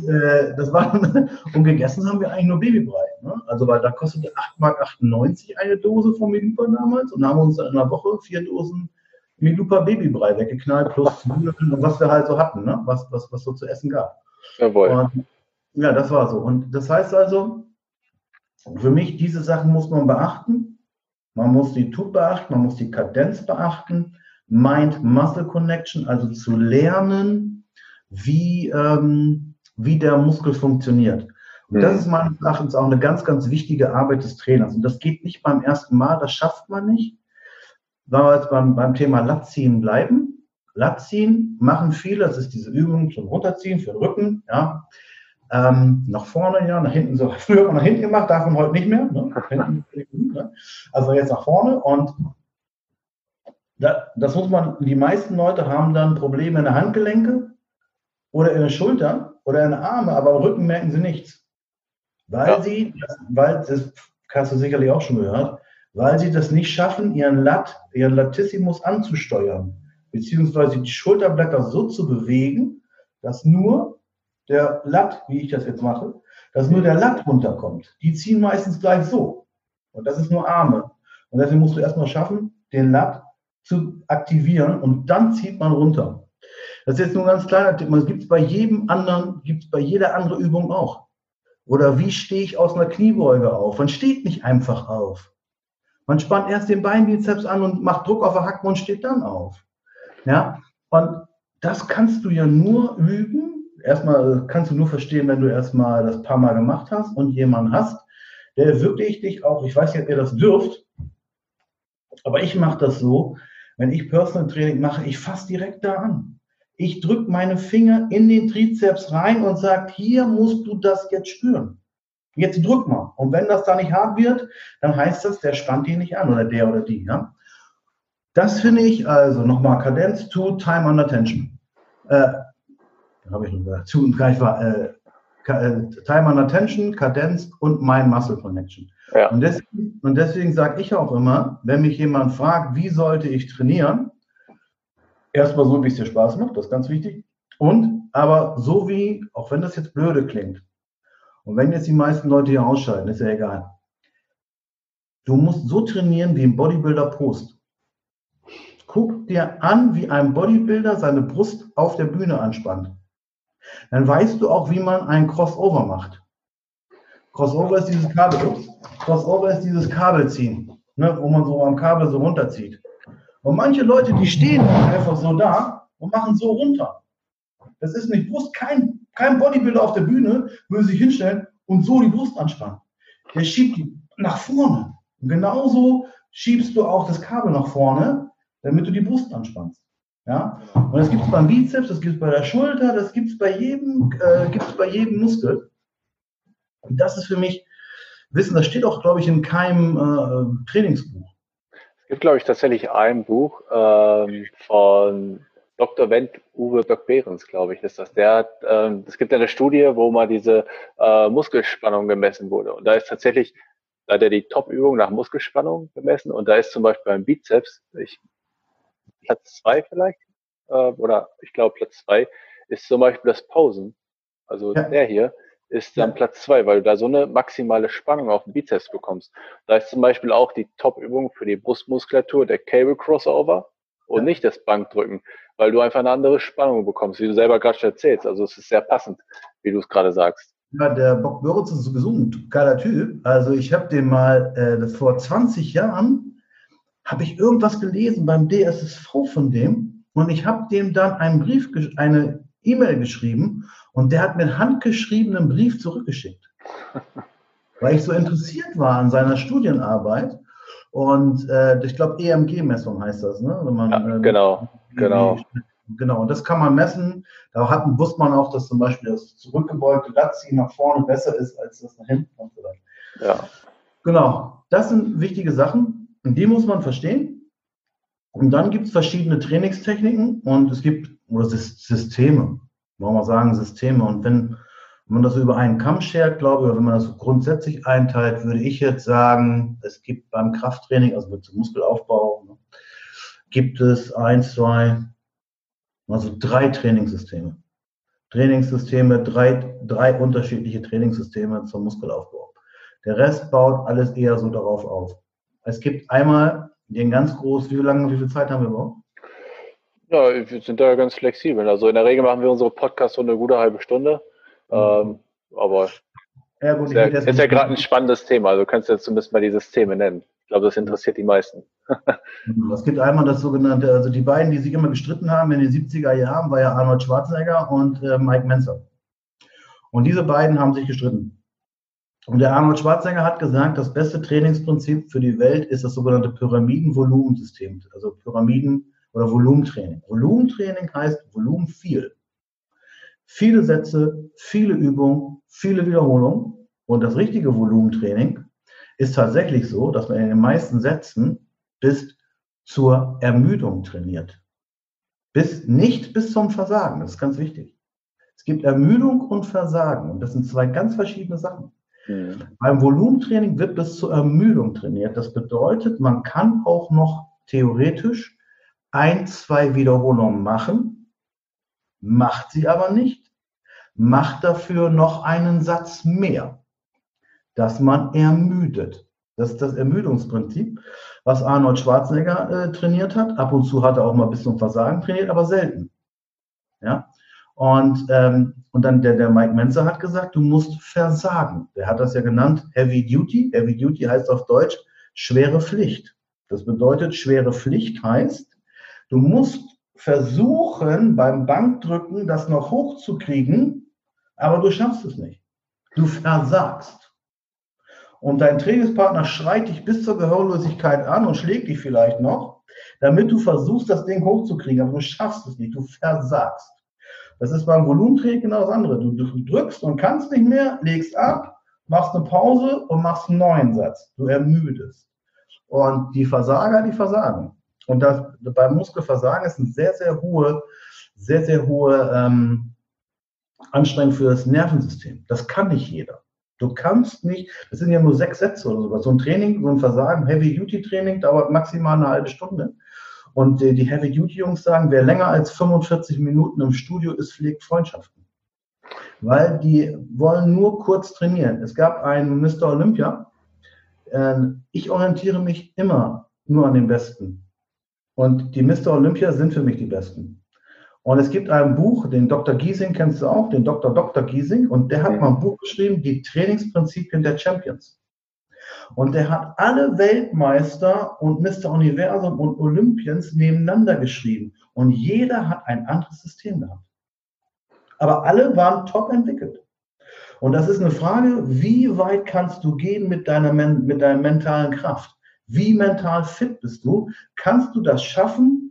A: und gegessen haben wir eigentlich nur Babybrei. Ne? Also, weil da kostete 8,98 Mark eine Dose von Milupa damals und haben uns in einer Woche 4 Dosen Milupa Babybrei weggeknallt, plus Zwiebeln und was wir halt so hatten, ne? was so zu essen gab.
B: Jawohl.
A: Und, ja, das war so. Und das heißt also, für mich, diese Sachen muss man beachten. Man muss die Tube beachten, man muss die Kadenz beachten, Mind-Muscle-Connection, also zu lernen, wie der Muskel funktioniert. Und das ist meines Erachtens auch eine ganz, ganz wichtige Arbeit des Trainers. Und das geht nicht beim ersten Mal, das schafft man nicht. Wenn wir jetzt beim Thema Latziehen bleiben. Latziehen machen viele, das ist diese Übung zum Runterziehen für den Rücken, ja. Nach vorne, ja, nach hinten, so früher hat man nach hinten gemacht, darf man heute nicht mehr. Ne? Also jetzt nach vorne und das muss man, die meisten Leute haben dann Probleme in der Handgelenke oder in der Schulter oder in den Armen, aber am Rücken merken sie nichts. Weil das hast du sicherlich auch schon gehört, weil sie das nicht schaffen, ihren Latissimus anzusteuern, beziehungsweise die Schulterblätter so zu bewegen, dass nur der Lat, wie ich das jetzt mache, dass nur der Lat runterkommt. Die ziehen meistens gleich so. Und das ist nur Arme. Und deswegen musst du erstmal schaffen, den Lat zu aktivieren und dann zieht man runter. Das ist jetzt nur ein ganz kleiner Tipp. Das gibt es bei jeder anderen Übung auch. Oder wie stehe ich aus einer Kniebeuge auf? Man steht nicht einfach auf. Man spannt erst den Beinbizeps an und macht Druck auf den Hacken und steht dann auf. Ja? Und das kannst du ja nur üben. Erstmal kannst du nur verstehen, wenn du erstmal das paar Mal gemacht hast und jemanden hast, der wirklich dich auch, ich weiß nicht, ob ihr das dürft, aber ich mache das so, wenn ich Personal Training mache, ich fasse direkt da an. Ich drücke meine Finger in den Trizeps rein und sage, hier musst du das jetzt spüren. Jetzt drück mal. Und wenn das da nicht hart wird, dann heißt das, der spannt ihn nicht an oder der oder die. Ja? Das finde ich also nochmal Kadenz to Time under Tension. Habe ich noch gesagt. Time under Tension, Kadenz und Mind Muscle Connection. Ja. Und deswegen sage ich auch immer, wenn mich jemand fragt, wie sollte ich trainieren, erstmal so, wie es dir Spaß macht, das ist ganz wichtig. Aber so wie, auch wenn das jetzt blöde klingt, und wenn jetzt die meisten Leute hier ausschalten, ist ja egal. Du musst so trainieren wie ein Bodybuilder Post. Guck dir an, wie ein Bodybuilder seine Brust auf der Bühne anspannt. Dann weißt du auch, wie man ein Crossover macht. Crossover ist dieses Kabelziehen, ne, wo man so am Kabel so runterzieht. Und manche Leute, die stehen einfach so da und machen so runter. Das ist nicht Brust. Kein Bodybuilder auf der Bühne würde sich hinstellen und so die Brust anspannen. Der schiebt die nach vorne. Und genauso schiebst du auch das Kabel nach vorne, damit du die Brust anspannst. Ja? Und das gibt es beim Bizeps, das gibt es bei der Schulter, das gibt es bei jedem Muskel. Und das ist für mich Wissen, das steht auch, glaube ich, in keinem Trainingsbuch.
B: Es gibt, glaube ich, tatsächlich ein Buch von Dr. Wendt Uwe Böck-Behrens, glaube ich, ist das. Es gibt eine Studie, wo mal diese Muskelspannung gemessen wurde. Und da ist tatsächlich, da hat er die Top-Übung nach Muskelspannung gemessen. Und da ist zum Beispiel beim Bizeps, Platz 2 vielleicht, oder ich glaube Platz 2, ist zum Beispiel das Posen. Also der hier ist dann Platz 2, weil du da so eine maximale Spannung auf den Bizeps bekommst. Da ist zum Beispiel auch die Top-Übung für die Brustmuskulatur der Cable Crossover und nicht das Bankdrücken, weil du einfach eine andere Spannung bekommst, wie du selber gerade schon erzählst. Also es ist sehr passend, wie du es gerade sagst.
A: Ja, der Bock Börritz ist sowieso ein geiler Typ. Also ich habe den mal, das vor 20 Jahren, habe ich irgendwas gelesen beim DSSV von dem und ich habe dem dann eine E-Mail geschrieben und der hat mir einen handgeschriebenen Brief zurückgeschickt, weil ich so interessiert war an seiner Studienarbeit. Und ich glaube, EMG-Messung heißt das, ne? Wenn man,
B: genau.
A: Genau, und das kann man messen. Da wusste man auch, dass zum Beispiel das zurückgebeugte Latziehen nach vorne besser ist als das nach hinten und so weiter.
B: Ja.
A: Genau, das sind wichtige Sachen und die muss man verstehen. Und dann gibt es verschiedene Trainingstechniken und es gibt Systeme, wollen wir sagen Systeme. Und wenn man das über einen Kamm schert, glaube ich, oder wenn man das so grundsätzlich einteilt, würde ich jetzt sagen, es gibt beim Krafttraining, also zum Muskelaufbau, gibt es 3 Trainingssysteme. Drei unterschiedliche Trainingssysteme zum Muskelaufbau. Der Rest baut alles eher so darauf auf. Es gibt einmal den ganz groß, wie viel Zeit haben wir überhaupt?
B: Ja, wir sind da ganz flexibel. Also in der Regel machen wir unsere Podcasts so eine gute halbe Stunde. Aber
A: ja, gut,
B: ist ja gerade ein spannendes Thema. Also kannst du jetzt zumindest mal dieses Thema nennen. Ich glaube, das interessiert die meisten.
A: Es gibt einmal das sogenannte, also die beiden, die sich immer gestritten haben in den 70er Jahren, war ja Arnold Schwarzenegger und Mike Mentzer. Und diese beiden haben sich gestritten. Und der Arnold Schwarzenegger hat gesagt, das beste Trainingsprinzip für die Welt ist das sogenannte Pyramiden-Volumensystem, also Pyramiden- oder Volumentraining. Volumentraining heißt Volumen viel. Viele Sätze, viele Übungen, viele Wiederholungen. Und das richtige Volumentraining ist tatsächlich so, dass man in den meisten Sätzen bis zur Ermüdung trainiert. Nicht bis zum Versagen, das ist ganz wichtig. Es gibt Ermüdung und Versagen und das sind 2 ganz verschiedene Sachen. Beim Volumentraining wird bis zur Ermüdung trainiert. Das bedeutet, man kann auch noch theoretisch 1, 2 Wiederholungen machen, macht sie aber nicht, macht dafür noch einen Satz mehr, dass man ermüdet. Das ist das Ermüdungsprinzip, was Arnold Schwarzenegger trainiert hat. Ab und zu hat er auch mal bis zum Versagen trainiert, aber selten. Ja? Und dann der Mike Mentzer hat gesagt, du musst versagen. Der hat das ja genannt Heavy Duty. Heavy Duty heißt auf Deutsch schwere Pflicht. Das bedeutet, schwere Pflicht heißt, du musst versuchen, beim Bankdrücken das noch hochzukriegen, aber du schaffst es nicht. Du versagst. Und dein Trainingspartner schreit dich bis zur Gehörlosigkeit an und schlägt dich vielleicht noch, damit du versuchst, das Ding hochzukriegen, aber du schaffst es nicht, du versagst. Das ist beim Volumentraining genau das andere. Du drückst und kannst nicht mehr, legst ab, machst eine Pause und machst einen neuen Satz. Du ermüdest. Und die Versager, die versagen. Und das beim Muskelversagen ist eine sehr, sehr hohe Anstrengung für das Nervensystem. Das kann nicht jeder. Du kannst nicht, das sind ja nur 6 Sätze oder sowas. So ein Training, so ein Versagen, Heavy-Duty-Training dauert maximal eine halbe Stunde. Und die Heavy-Duty-Jungs sagen, wer länger als 45 Minuten im Studio ist, pflegt Freundschaften. Weil die wollen nur kurz trainieren. Es gab einen Mr. Olympia. Ich orientiere mich immer nur an den Besten. Und die Mr. Olympia sind für mich die Besten. Und es gibt ein Buch, den Dr. Giesing kennst du auch, den Dr. Giesing, und der hat mal ein Buch geschrieben, die Trainingsprinzipien der Champions. Und der hat alle Weltmeister und Mr. Universum und Olympians nebeneinander geschrieben. Und jeder hat ein anderes System gehabt. Aber alle waren top entwickelt. Und das ist eine Frage, wie weit kannst du gehen mit deiner mentalen Kraft? Wie mental fit bist du? Kannst du das schaffen,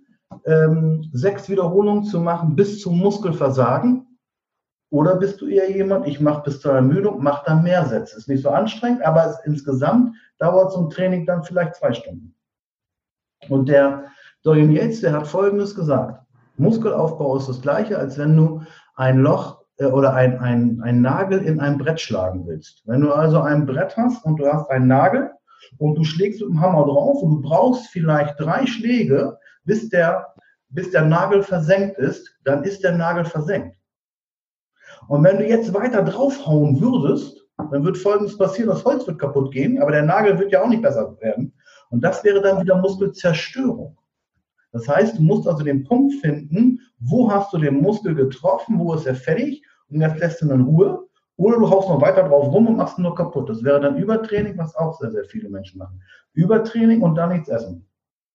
A: 6 Wiederholungen zu machen bis zum Muskelversagen? Oder bist du eher jemand, ich mache bis zur Ermüdung, mache dann mehr Sätze. Ist nicht so anstrengend, aber insgesamt dauert so ein Training dann vielleicht 2 Stunden. Und der Dorian Yates, der hat Folgendes gesagt. Muskelaufbau ist das Gleiche, als wenn du ein Loch oder ein Nagel in ein Brett schlagen willst. Wenn du also ein Brett hast und du hast einen Nagel und du schlägst mit dem Hammer drauf und du brauchst vielleicht 3 Schläge, bis der Nagel versenkt ist, dann ist der Nagel versenkt. Und wenn du jetzt weiter draufhauen würdest, dann wird Folgendes passieren, das Holz wird kaputt gehen, aber der Nagel wird ja auch nicht besser werden. Und das wäre dann wieder Muskelzerstörung. Das heißt, du musst also den Punkt finden, wo hast du den Muskel getroffen, wo ist er fertig und jetzt lässt du ihn in Ruhe. Oder du haust noch weiter drauf rum und machst ihn nur kaputt. Das wäre dann Übertraining, was auch sehr, sehr viele Menschen machen. Übertraining und dann nichts essen.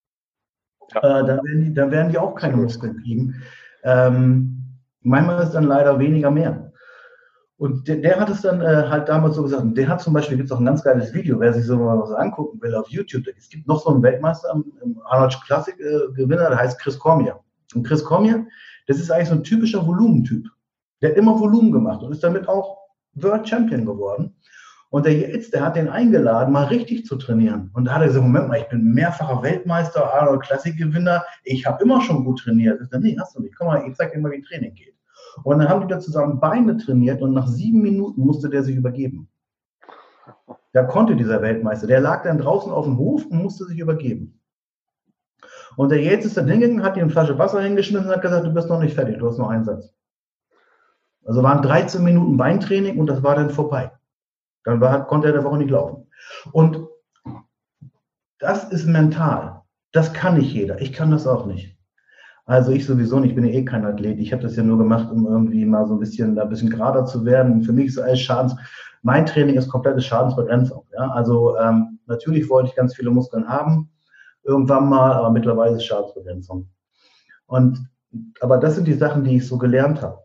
A: Ja. Dann werden die auch keine Muskeln kriegen. Manchmal ist dann leider weniger mehr. Und der hat es dann halt damals so gesagt. Und der hat zum Beispiel, gibt es auch ein ganz geiles Video, wer sich so mal was angucken will auf YouTube. Es gibt noch so einen Weltmeister, Arnold Classic Gewinner, der heißt Chris Cormier. Und Chris Cormier, das ist eigentlich so ein typischer Volumentyp. Der hat immer Volumen gemacht und ist damit auch World Champion geworden. Und der Yates, der hat den eingeladen, mal richtig zu trainieren. Und da hat er gesagt, Moment mal, ich bin mehrfacher Weltmeister, Arnold Classic Gewinner, ich habe immer schon gut trainiert. Ich dachte, nee, hast du nicht. Komm mal, ich zeig dir mal, wie Training geht. Und dann haben die da zusammen Beine trainiert und nach 7 Minuten musste der sich übergeben. Da konnte dieser Weltmeister, der lag dann draußen auf dem Hof und musste sich übergeben. Und der Yates ist dann hingegangen, hat ihm eine Flasche Wasser hingeschmissen und hat gesagt, du bist noch nicht fertig, du hast noch einen Satz. Also waren 13 Minuten Beintraining und das war dann vorbei. Dann konnte er der Woche nicht laufen. Und das ist mental. Das kann nicht jeder. Ich kann das auch nicht. Also ich sowieso nicht, ich bin ja eh kein Athlet. Ich habe das ja nur gemacht, um irgendwie mal so ein bisschen gerader zu werden. Für mich ist alles mein Training ist komplette Schadensbegrenzung. Ja? Also natürlich wollte ich ganz viele Muskeln haben, irgendwann mal, aber mittlerweile ist Schadensbegrenzung. Aber das sind die Sachen, die ich so gelernt habe.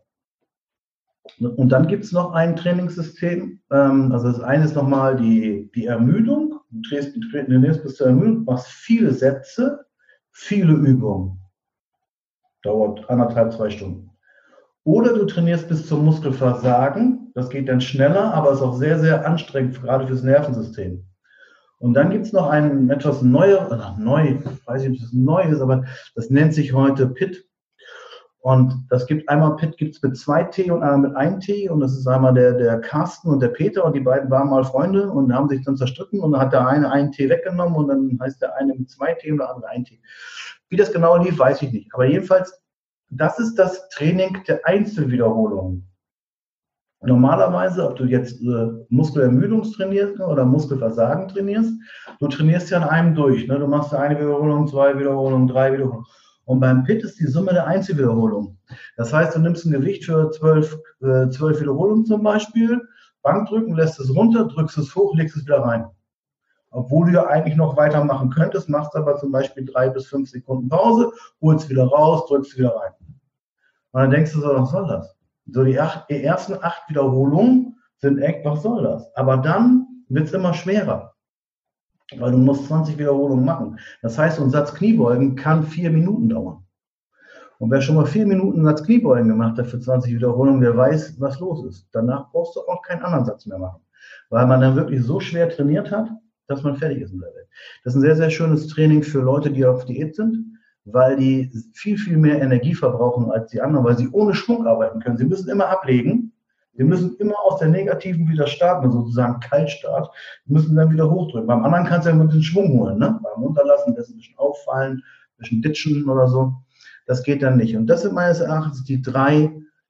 A: Und dann gibt es noch ein Trainingssystem. Also das eine ist nochmal die Ermüdung. Du trainierst bis zur Ermüdung, machst viele Sätze, viele Übungen. Dauert 1,5, 2 Stunden. Oder du trainierst bis zum Muskelversagen. Das geht dann schneller, aber ist auch sehr, sehr anstrengend, gerade fürs Nervensystem. Und dann gibt es noch ein etwas neues, ich weiß nicht, ob das neu ist, aber das nennt sich heute PIT. Und das gibt einmal PIT gibt es mit 2 T und einmal mit 1 T. Und das ist einmal der Carsten und der Peter. Und die beiden waren mal Freunde und haben sich dann zerstritten. Und dann hat der eine 1 T weggenommen und dann heißt der eine mit 2 T und der andere 1 T. Wie das genau lief, weiß ich nicht. Aber jedenfalls, das ist das Training der Einzelwiederholungen. Normalerweise, ob du jetzt Muskelermüdung trainierst oder Muskelversagen trainierst, du trainierst ja an einem durch. Ne? Du machst eine Wiederholung, 2 Wiederholungen, 3 Wiederholungen. Und beim PIT ist die Summe der Einzelwiederholungen. Das heißt, du nimmst ein Gewicht für 12 Wiederholungen zum Beispiel, Bankdrücken, lässt es runter, drückst es hoch, legst es wieder rein. Obwohl du ja eigentlich noch weitermachen könntest, machst aber zum Beispiel 3 bis 5 Sekunden Pause, holst wieder raus, drückst wieder rein. Und dann denkst du so, was soll das? So die ersten 8 Wiederholungen sind echt, was soll das? Aber dann wird es immer schwerer, weil du musst 20 Wiederholungen machen. Das heißt, so ein Satz Kniebeugen kann 4 Minuten dauern. Und wer schon mal 4 Minuten Satz Kniebeugen gemacht hat für 20 Wiederholungen, der weiß, was los ist. Danach brauchst du auch keinen anderen Satz mehr machen, weil man dann wirklich so schwer trainiert hat, dass man fertig ist in der Welt. Das ist ein sehr, sehr schönes Training für Leute, die auf Diät sind, weil die viel, viel mehr Energie verbrauchen als die anderen, weil sie ohne Schwung arbeiten können. Sie müssen immer ablegen. Sie müssen immer aus der Negativen wieder starten, sozusagen Kaltstart. Sie müssen dann wieder hochdrücken. Beim anderen kannst du ja ein bisschen Schwung holen, ne? Beim Runterlassen, das ein bisschen auffallen, ein bisschen ditchen oder so. Das geht dann nicht. Und das sind meines Erachtens die drei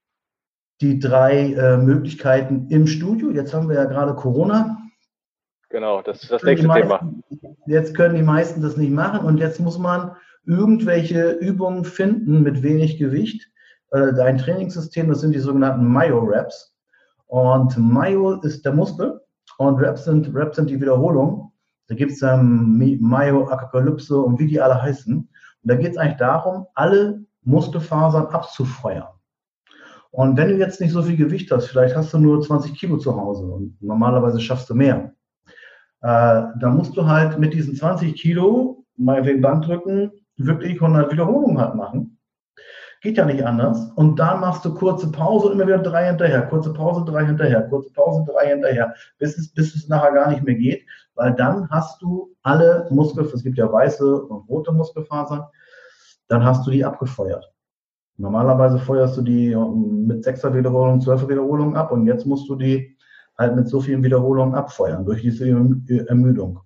A: Möglichkeiten im Studio. Jetzt haben wir ja gerade Corona.
B: Genau, das ist das nächste Thema.
A: Jetzt können die meisten das nicht machen und jetzt muss man irgendwelche Übungen finden mit wenig Gewicht. Ein Trainingssystem, das sind die sogenannten Myo-Reps. Und Myo ist der Muskel und Reps sind die Wiederholungen. Da gibt es Myo, Apokalypse und wie die alle heißen. Und da geht es eigentlich darum, alle Muskelfasern abzufeuern. Und wenn du jetzt nicht so viel Gewicht hast, vielleicht hast du nur 20 Kilo zu Hause und normalerweise schaffst du mehr. Dann musst du halt mit diesen 20 Kilo, meinetwegen Bankdrücken, wirklich 100 Wiederholungen halt machen. Geht ja nicht anders. Und dann machst du kurze Pause und immer wieder 3 hinterher. Kurze Pause, 3 hinterher. Kurze Pause, 3 hinterher. Bis es nachher gar nicht mehr geht. Weil dann hast du alle Muskelfasern, es gibt ja weiße und rote Muskelfasern, dann hast du die abgefeuert. Normalerweise feuerst du die mit 6er Wiederholung, 12er Wiederholung ab und jetzt musst du die halt mit so vielen Wiederholungen abfeuern durch diese Ermüdung.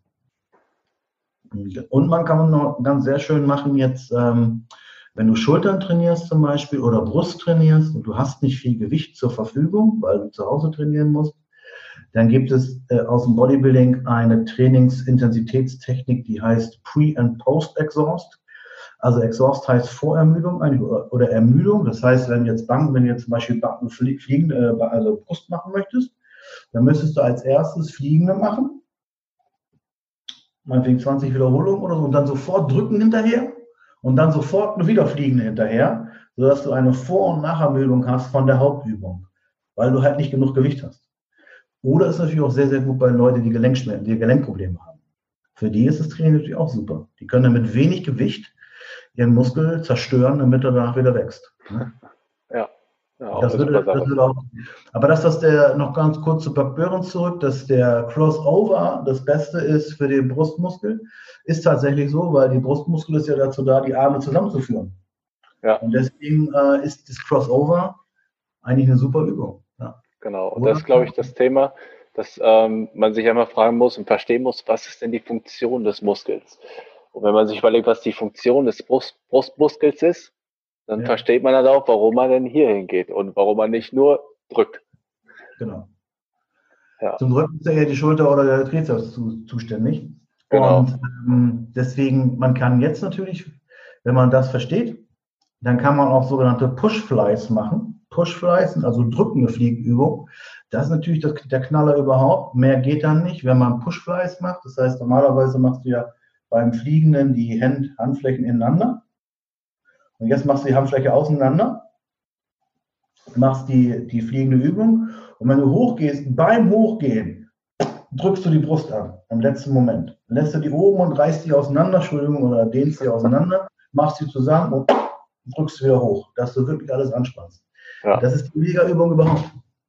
A: Und man kann noch ganz sehr schön machen jetzt, wenn du Schultern trainierst zum Beispiel oder Brust trainierst und du hast nicht viel Gewicht zur Verfügung, weil du zu Hause trainieren musst, dann gibt es aus dem Bodybuilding eine Trainingsintensitätstechnik, die heißt Pre- and Post-Exhaust. Also Exhaust heißt Vorermüdung oder Ermüdung. Das heißt, wenn du jetzt zum Beispiel fliegende, also Brust machen möchtest, dann müsstest du als erstes Fliegende machen, meinetwegen 20 Wiederholungen oder so, und dann sofort drücken hinterher und dann sofort wieder Fliegende hinterher, sodass du eine Vor- und Nachermüdung hast von der Hauptübung, weil du halt nicht genug Gewicht hast. Oder ist natürlich auch sehr, sehr gut bei Leuten, die Gelenkprobleme haben. Für die ist das Training natürlich auch super. Die können dann mit wenig Gewicht ihren Muskel zerstören, damit er danach wieder wächst.
B: Ja. Ja,
A: das würde auch, aber noch ganz kurz zu Buck Burns zurück, dass der Crossover das Beste ist für den Brustmuskel, ist tatsächlich so, weil die Brustmuskel ist ja dazu da, die Arme zusammenzuführen. Ja. Und deswegen ist das Crossover eigentlich eine super Übung. Ja.
B: Genau, und das ist, glaube ich, das Thema, dass man sich einmal fragen muss und verstehen muss, was ist denn die Funktion des Muskels? Und wenn man sich überlegt, was die Funktion des Brustmuskels ist, dann versteht man dann auch, warum man denn hier hingeht und warum man nicht nur drückt.
A: Genau. Ja. Zum Drücken ist ja eher die Schulter oder der Trizeps zuständig. Genau. Und deswegen, man kann jetzt natürlich, wenn man das versteht, dann kann man auch sogenannte Push-Flies machen. Push-Flies, also drückende Fliegenübung. Das ist natürlich der Knaller überhaupt. Mehr geht dann nicht, wenn man Push-Flies macht. Das heißt, normalerweise machst du ja beim Fliegenden die Handflächen ineinander. Und jetzt machst du die Handfläche auseinander, machst die fliegende Übung. Und wenn du hochgehst, beim Hochgehen, drückst du die Brust an, im letzten Moment. Dann lässt du die oben und reißt die auseinander, oder dehnst die auseinander, machst sie zusammen und drückst wieder hoch, dass du wirklich alles anspannst. Ja. Das ist die Mega-Übung überhaupt.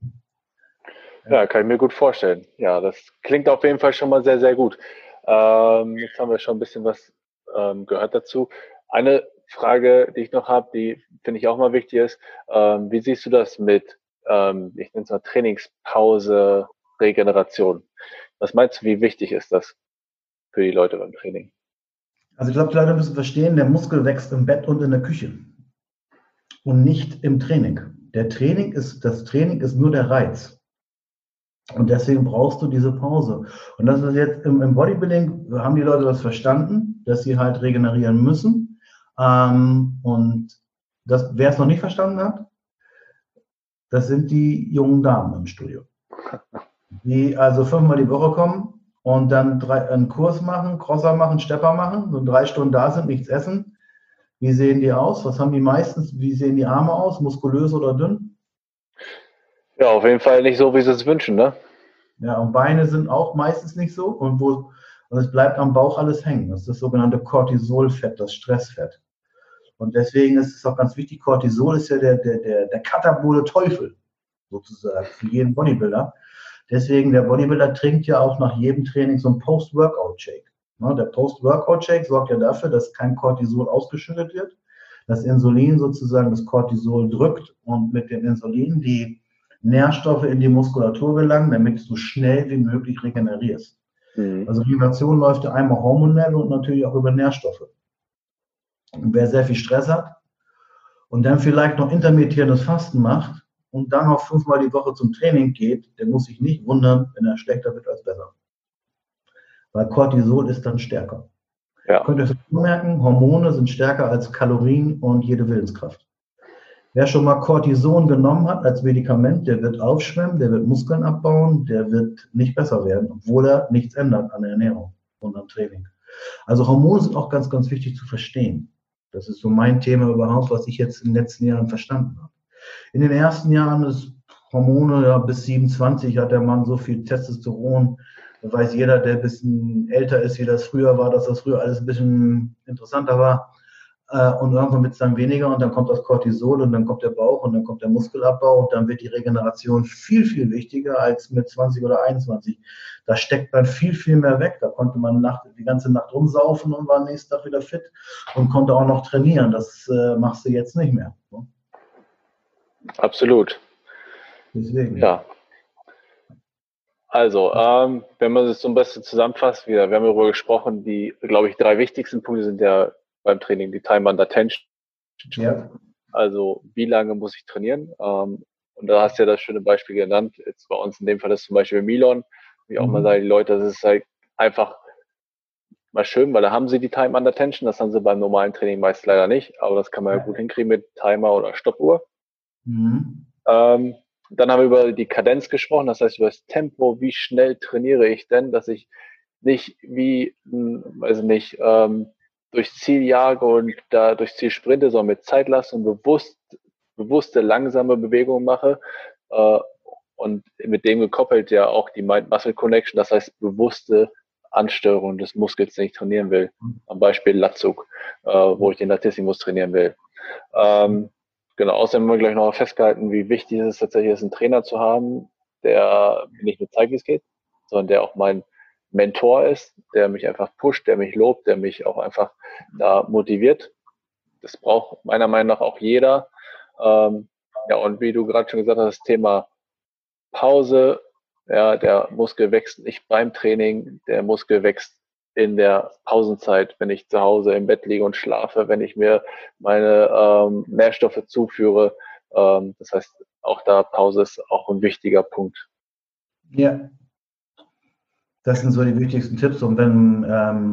B: Ja, kann ich mir gut vorstellen. Ja, das klingt auf jeden Fall schon mal sehr, sehr gut. Jetzt haben wir schon ein bisschen was gehört dazu. Eine Frage, die ich noch habe, die finde ich auch mal wichtig ist, wie siehst du das mit, ich nenne es mal Trainingspause, Regeneration? Was meinst du, wie wichtig ist das für die Leute beim Training?
A: Also ich glaube, die Leute müssen verstehen, der Muskel wächst im Bett und in der Küche und nicht im Training. Das Training ist nur der Reiz. Und deswegen brauchst du diese Pause. Und das ist jetzt im Bodybuilding, haben die Leute das verstanden, dass sie halt regenerieren müssen. Und das, wer es noch nicht verstanden hat, das sind die jungen Damen im Studio, die also 5-mal die Woche kommen und dann einen Kurs machen, Crosser machen, Stepper machen, so 3 Stunden da sind, nichts essen. Wie sehen die aus? Was haben die meistens? Wie sehen die Arme aus? Muskulös oder dünn?
B: Ja, auf jeden Fall nicht so, wie sie es wünschen, ne?
A: Ja, und Beine sind auch meistens nicht so. Und es bleibt am Bauch alles hängen. Das ist das sogenannte Cortisolfett, das Stressfett. Und deswegen ist es auch ganz wichtig, Cortisol ist ja der katabole Teufel, sozusagen, für jeden Bodybuilder. Deswegen, der Bodybuilder trinkt ja auch nach jedem Training so einen Post-Workout-Shake. Der Post-Workout-Shake sorgt ja dafür, dass kein Cortisol ausgeschüttet wird, das Insulin sozusagen das Cortisol drückt und mit dem Insulin die Nährstoffe in die Muskulatur gelangen, damit du so schnell wie möglich regenerierst. Also Regeneration läuft ja einmal hormonell und natürlich auch über Nährstoffe. Und wer sehr viel Stress hat und dann vielleicht noch intermittierendes Fasten macht und dann noch 5-mal die Woche zum Training geht, der muss sich nicht wundern, wenn er schlechter wird als besser. Weil Cortisol ist dann stärker. Ja. Könnt ihr euch merken, Hormone sind stärker als Kalorien und jede Willenskraft. Wer schon mal Cortison genommen hat als Medikament, der wird aufschwemmen, der wird Muskeln abbauen, der wird nicht besser werden, obwohl er nichts ändert an der Ernährung und am Training. Also Hormone sind auch ganz, ganz wichtig zu verstehen. Das ist so mein Thema überhaupt, was ich jetzt in den letzten Jahren verstanden habe. In den ersten Jahren ist Hormone, ja, bis 27 hat der Mann so viel Testosteron. Da weiß jeder, der ein bisschen älter ist, wie das früher war, dass das früher alles ein bisschen interessanter war. Und irgendwann wird es dann weniger und dann kommt das Cortisol und dann kommt der Bauch und dann kommt der Muskelabbau und dann wird die Regeneration viel, viel wichtiger als mit 20 oder 21. Da steckt man viel, viel mehr weg. Da konnte man die ganze Nacht rumsaufen und war nächsten Tag wieder fit und konnte auch noch trainieren. Das machst du jetzt nicht mehr. Ne?
B: Absolut.
A: Deswegen.
B: Ja. Also, wenn man es so ein bisschen zusammenfasst, wir haben darüber gesprochen, die, glaube ich, 3 wichtigsten Punkte sind ja beim Training die Time under Tension.
A: Ja.
B: Also, wie lange muss ich trainieren? Und da hast du ja das schöne Beispiel genannt. Jetzt bei uns in dem Fall ist zum Beispiel Milon, wie auch mal sagen, die Leute, das ist halt einfach mal schön, weil da haben sie die Time under Tension. Das haben sie beim normalen Training meist leider nicht, aber das kann man ja gut hinkriegen mit Timer oder Stoppuhr. Dann haben wir über die Kadenz gesprochen, das heißt über das Tempo, wie schnell trainiere ich denn, dass ich nicht durchs Ziel jage und da durchs Ziel sprinte, sondern mit Zeit lasse und bewusste, langsame Bewegungen mache. Und mit dem gekoppelt ja auch die Mind-Muscle-Connection, das heißt bewusste Ansteuerung des Muskels, den ich trainieren will. Am Beispiel Latzug, wo ich den Latissimus trainieren will. Genau, außerdem haben wir gleich noch festgehalten, wie wichtig es ist, tatsächlich einen Trainer zu haben, der nicht nur zeigt, wie es geht, sondern der auch mein Mentor ist, der mich einfach pusht, der mich lobt, der mich auch einfach da motiviert. Das braucht meiner Meinung nach auch jeder. Ja, und wie du gerade schon gesagt hast, das Thema Pause, ja, der Muskel wächst nicht beim Training, der Muskel wächst in der Pausenzeit, wenn ich zu Hause im Bett liege und schlafe, wenn ich mir meine Nährstoffe zuführe. Das heißt, auch da Pause ist auch ein wichtiger Punkt.
A: Ja, das sind so die wichtigsten Tipps. Und wenn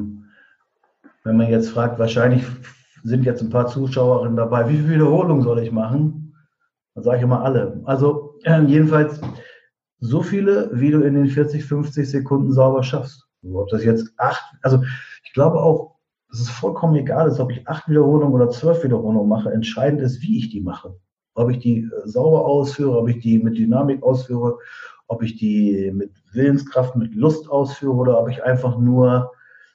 A: man jetzt fragt, wahrscheinlich sind jetzt ein paar Zuschauerinnen dabei, wie viele Wiederholungen soll ich machen? Dann sage ich immer alle. Also jedenfalls so viele, wie du in den 40, 50 Sekunden sauber schaffst. Ob das jetzt 8, also ich glaube auch, dass es vollkommen egal ist, ob ich 8 Wiederholungen oder 12 Wiederholungen mache. Entscheidend ist, wie ich die mache. Ob ich die sauber ausführe, ob ich die mit Dynamik ausführe, ob ich die mit Willenskraft, mit Lust ausführe oder ob ich einfach nur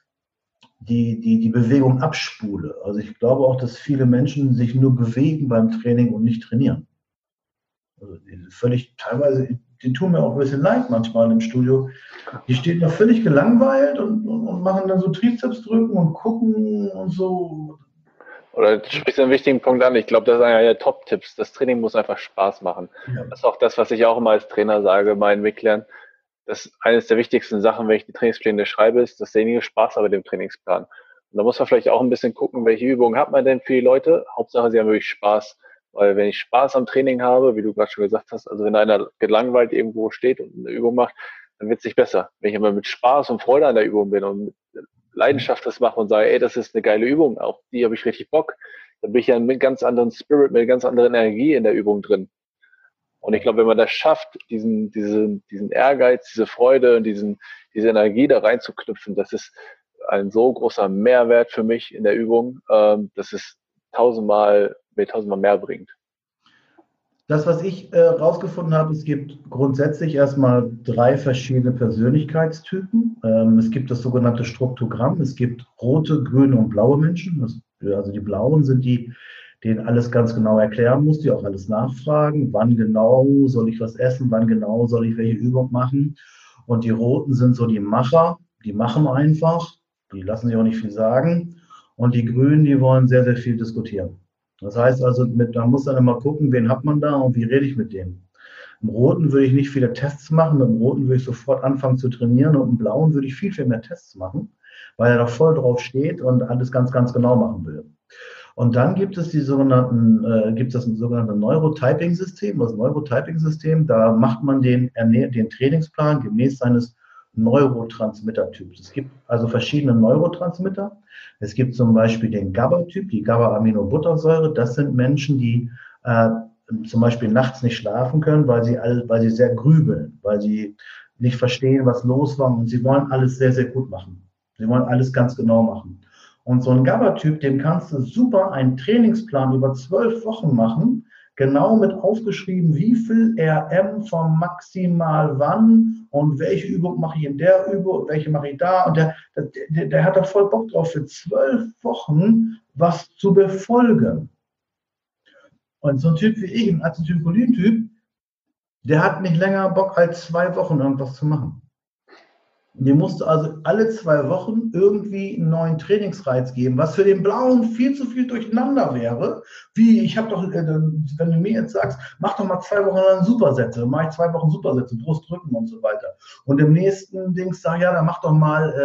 A: die Bewegung abspule. Also ich glaube auch, dass viele Menschen sich nur bewegen beim Training und nicht trainieren. Also teilweise, die tun mir auch ein bisschen leid manchmal im Studio. Die stehen da völlig gelangweilt und machen dann so Trizeps drücken und gucken und so.
B: Oder du sprichst einen wichtigen Punkt an. Ich glaube, das ist einer der Top-Tipps. Das Training muss einfach Spaß machen. Ja. Das ist auch das, was ich auch immer als Trainer sage, meinen Mitgliedern. Das ist eines der wichtigsten Sachen, wenn ich die Trainingspläne schreibe, ist, dass derjenige Spaß hat mit dem Trainingsplan. Und da muss man vielleicht auch ein bisschen gucken, welche Übungen hat man denn für die Leute. Hauptsache, sie haben wirklich Spaß. Weil wenn ich Spaß am Training habe, wie du gerade schon gesagt hast, also wenn einer gelangweilt irgendwo steht und eine Übung macht, dann wird es nicht besser. Wenn ich aber mit Spaß und Freude an der Übung bin und Leidenschaft das mache und sage, ey, das ist eine geile Übung, auf die habe ich richtig Bock, dann bin ich ja mit ganz anderen Spirit, mit ganz anderen Energie in der Übung drin. Und ich glaube, wenn man das schafft, diesen Ehrgeiz, diese Freude und diese Energie da reinzuknüpfen, das ist ein so großer Mehrwert für mich in der Übung, dass es tausendmal mehr bringt.
A: Das, was ich rausgefunden habe, es gibt grundsätzlich erstmal 3 verschiedene Persönlichkeitstypen. Es gibt das sogenannte Struktogramm. Es gibt rote, grüne und blaue Menschen. Also die blauen sind die, denen alles ganz genau erklären muss, die auch alles nachfragen. Wann genau soll ich was essen? Wann genau soll ich welche Übung machen? Und die roten sind so die Macher. Die machen einfach. Die lassen sich auch nicht viel sagen. Und die grünen, die wollen sehr, sehr viel diskutieren. Das heißt also, man muss dann immer gucken, wen hat man da und wie rede ich mit denen. Im Roten würde ich nicht viele Tests machen, mit dem Roten würde ich sofort anfangen zu trainieren und im Blauen würde ich viel, viel mehr Tests machen, weil er da voll drauf steht und alles ganz, ganz genau machen will. Und dann gibt es das sogenannte Neurotyping-System. Das Neurotyping-System, da macht man den Trainingsplan gemäß seines Neurotransmitter-Typs. Es gibt also verschiedene Neurotransmitter. Es gibt zum Beispiel den GABA-Typ, die GABA-Aminobuttersäure. Das sind Menschen, die zum Beispiel nachts nicht schlafen können, weil sie sehr grübeln, weil sie nicht verstehen, was los war und sie wollen alles sehr, sehr gut machen. Sie wollen alles ganz genau machen. Und so ein GABA-Typ, dem kannst du super einen Trainingsplan über 12 Wochen machen, genau mit aufgeschrieben, wie viel RM vom maximal wann und welche Übung mache ich in der Übung, welche mache ich da. Und der hat da voll Bock drauf, für 12 Wochen was zu befolgen. Und so ein Typ wie ich, ein Acetylcholin-Typ, der hat nicht länger Bock als 2 Wochen irgendwas zu machen. Dem musste also alle 2 Wochen irgendwie einen neuen Trainingsreiz geben, was für den Blauen viel zu viel durcheinander wäre. Wie, ich habe doch, wenn du mir jetzt sagst, mach doch mal 2 Wochen lang Supersätze, dann mache ich 2 Wochen Supersätze, Brust, Rücken und so weiter. Und im nächsten Ding sag ja, dann mach doch mal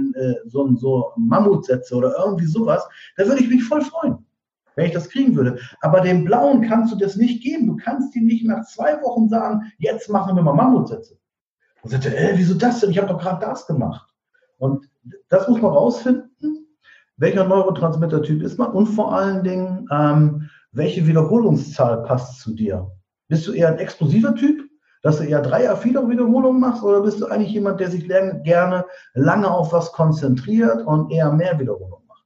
A: so Mammutsätze oder irgendwie sowas. Da würde ich mich voll freuen, wenn ich das kriegen würde. Aber dem Blauen kannst du das nicht geben. Du kannst ihm nicht nach 2 Wochen sagen, jetzt machen wir mal Mammutsätze. Und sagte, wieso das denn? Ich habe doch gerade das gemacht. Und das muss man rausfinden, welcher Neurotransmitter-Typ ist man und vor allen Dingen, welche Wiederholungszahl passt zu dir. Bist du eher ein explosiver Typ, dass du eher 3er, 4er Wiederholungen machst, oder bist du eigentlich jemand, der sich gerne lange auf was konzentriert und eher mehr Wiederholungen macht?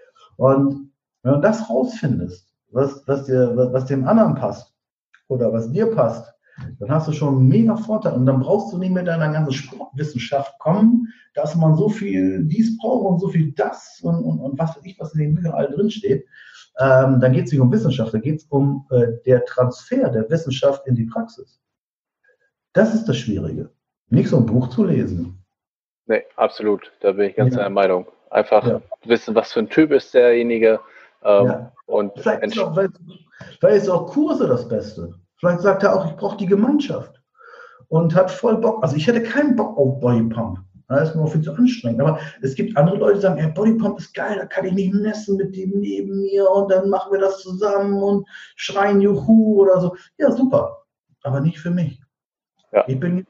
A: Und wenn du das rausfindest, was dem anderen passt oder was dir passt, dann hast du schon einen mega Vorteil und dann brauchst du nicht mit deiner ganzen Sportwissenschaft kommen, dass man so viel dies braucht und so viel das und was weiß ich, was in den Büchern all drin steht. Dann geht es nicht um Wissenschaft, da geht es um der Transfer der Wissenschaft in die Praxis. Das ist das Schwierige. Nicht so ein Buch zu lesen.
B: Nee, absolut. Da bin ich ganz deiner Meinung. Einfach wissen, was für ein Typ ist derjenige. Und
A: vielleicht ist auch Kurse das Beste. Vielleicht sagt er auch, ich brauche die Gemeinschaft und hat voll Bock. Also ich hätte keinen Bock auf Bodypump. Das ist mir auch viel zu anstrengend. Aber es gibt andere Leute, die sagen, Bodypump ist geil, da kann ich mich messen mit dem neben mir und dann machen wir das zusammen und schreien Juhu oder so. Ja, super. Aber nicht für mich. Ja. Ich bin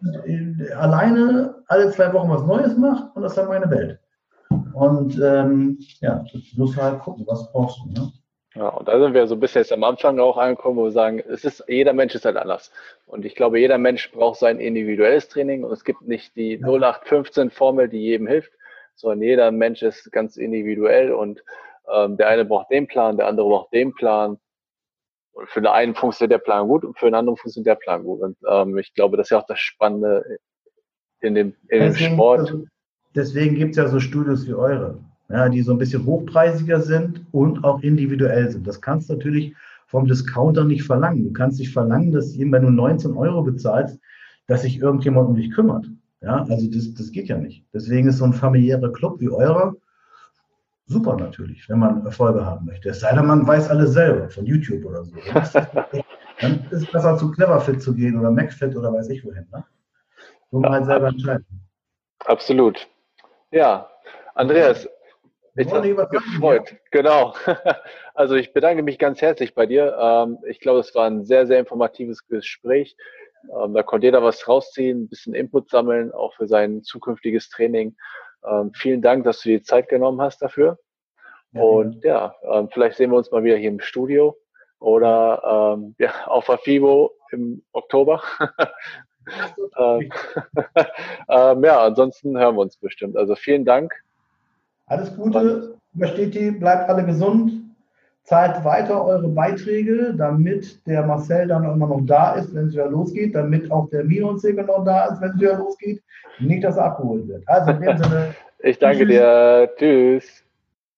A: alleine alle 2 Wochen was Neues macht und das ist dann meine Welt. Und du musst halt gucken, was brauchst du. Ne?
B: Ja, und da sind wir so ein bisschen jetzt am Anfang auch angekommen, wo wir sagen, jeder Mensch ist halt anders. Und ich glaube, jeder Mensch braucht sein individuelles Training und es gibt nicht die 0815-Formel, die jedem hilft, sondern jeder Mensch ist ganz individuell und der eine braucht den Plan, der andere braucht den Plan. Und für den einen funktioniert der Plan gut und für den anderen funktioniert der Plan gut. Und ich glaube, das ist ja auch das Spannende in dem Sport.
A: Deswegen gibt es ja so Studios wie eure. Ja, die so ein bisschen hochpreisiger sind und auch individuell sind. Das kannst du natürlich vom Discounter nicht verlangen. Du kannst nicht verlangen, dass wenn du 19 € bezahlst, dass sich irgendjemand um dich kümmert. Ja, also das geht ja nicht. Deswegen ist so ein familiärer Club wie eurer super natürlich, wenn man Erfolge haben möchte. Es sei denn, man weiß alles selber von YouTube oder so. Dann ist es besser, zu Cleverfit zu gehen oder McFit oder weiß ich wohin. Ne? So man halt selber entscheiden.
B: Absolut. Ja, Andreas, ich habe mich gefreut. Genau. Also ich bedanke mich ganz herzlich bei dir. Ich glaube, es war ein sehr, sehr informatives Gespräch. Da konnte jeder was rausziehen, ein bisschen Input sammeln, auch für sein zukünftiges Training. Vielen Dank, dass du die Zeit genommen hast dafür. Und ja, vielleicht sehen wir uns mal wieder hier im Studio oder ja, auf der FIBO im Oktober. Ja, ansonsten hören wir uns bestimmt. Also vielen Dank.
A: Alles Gute, übersteht die, bleibt alle gesund, zahlt weiter eure Beiträge, damit der Marcel dann immer noch da ist, wenn es wieder losgeht, damit auch der Minus-Segel noch da ist, wenn es wieder losgeht, nicht, dass er abgeholt wird. Also in dem Sinne.
B: Ich danke dir. Tschüss.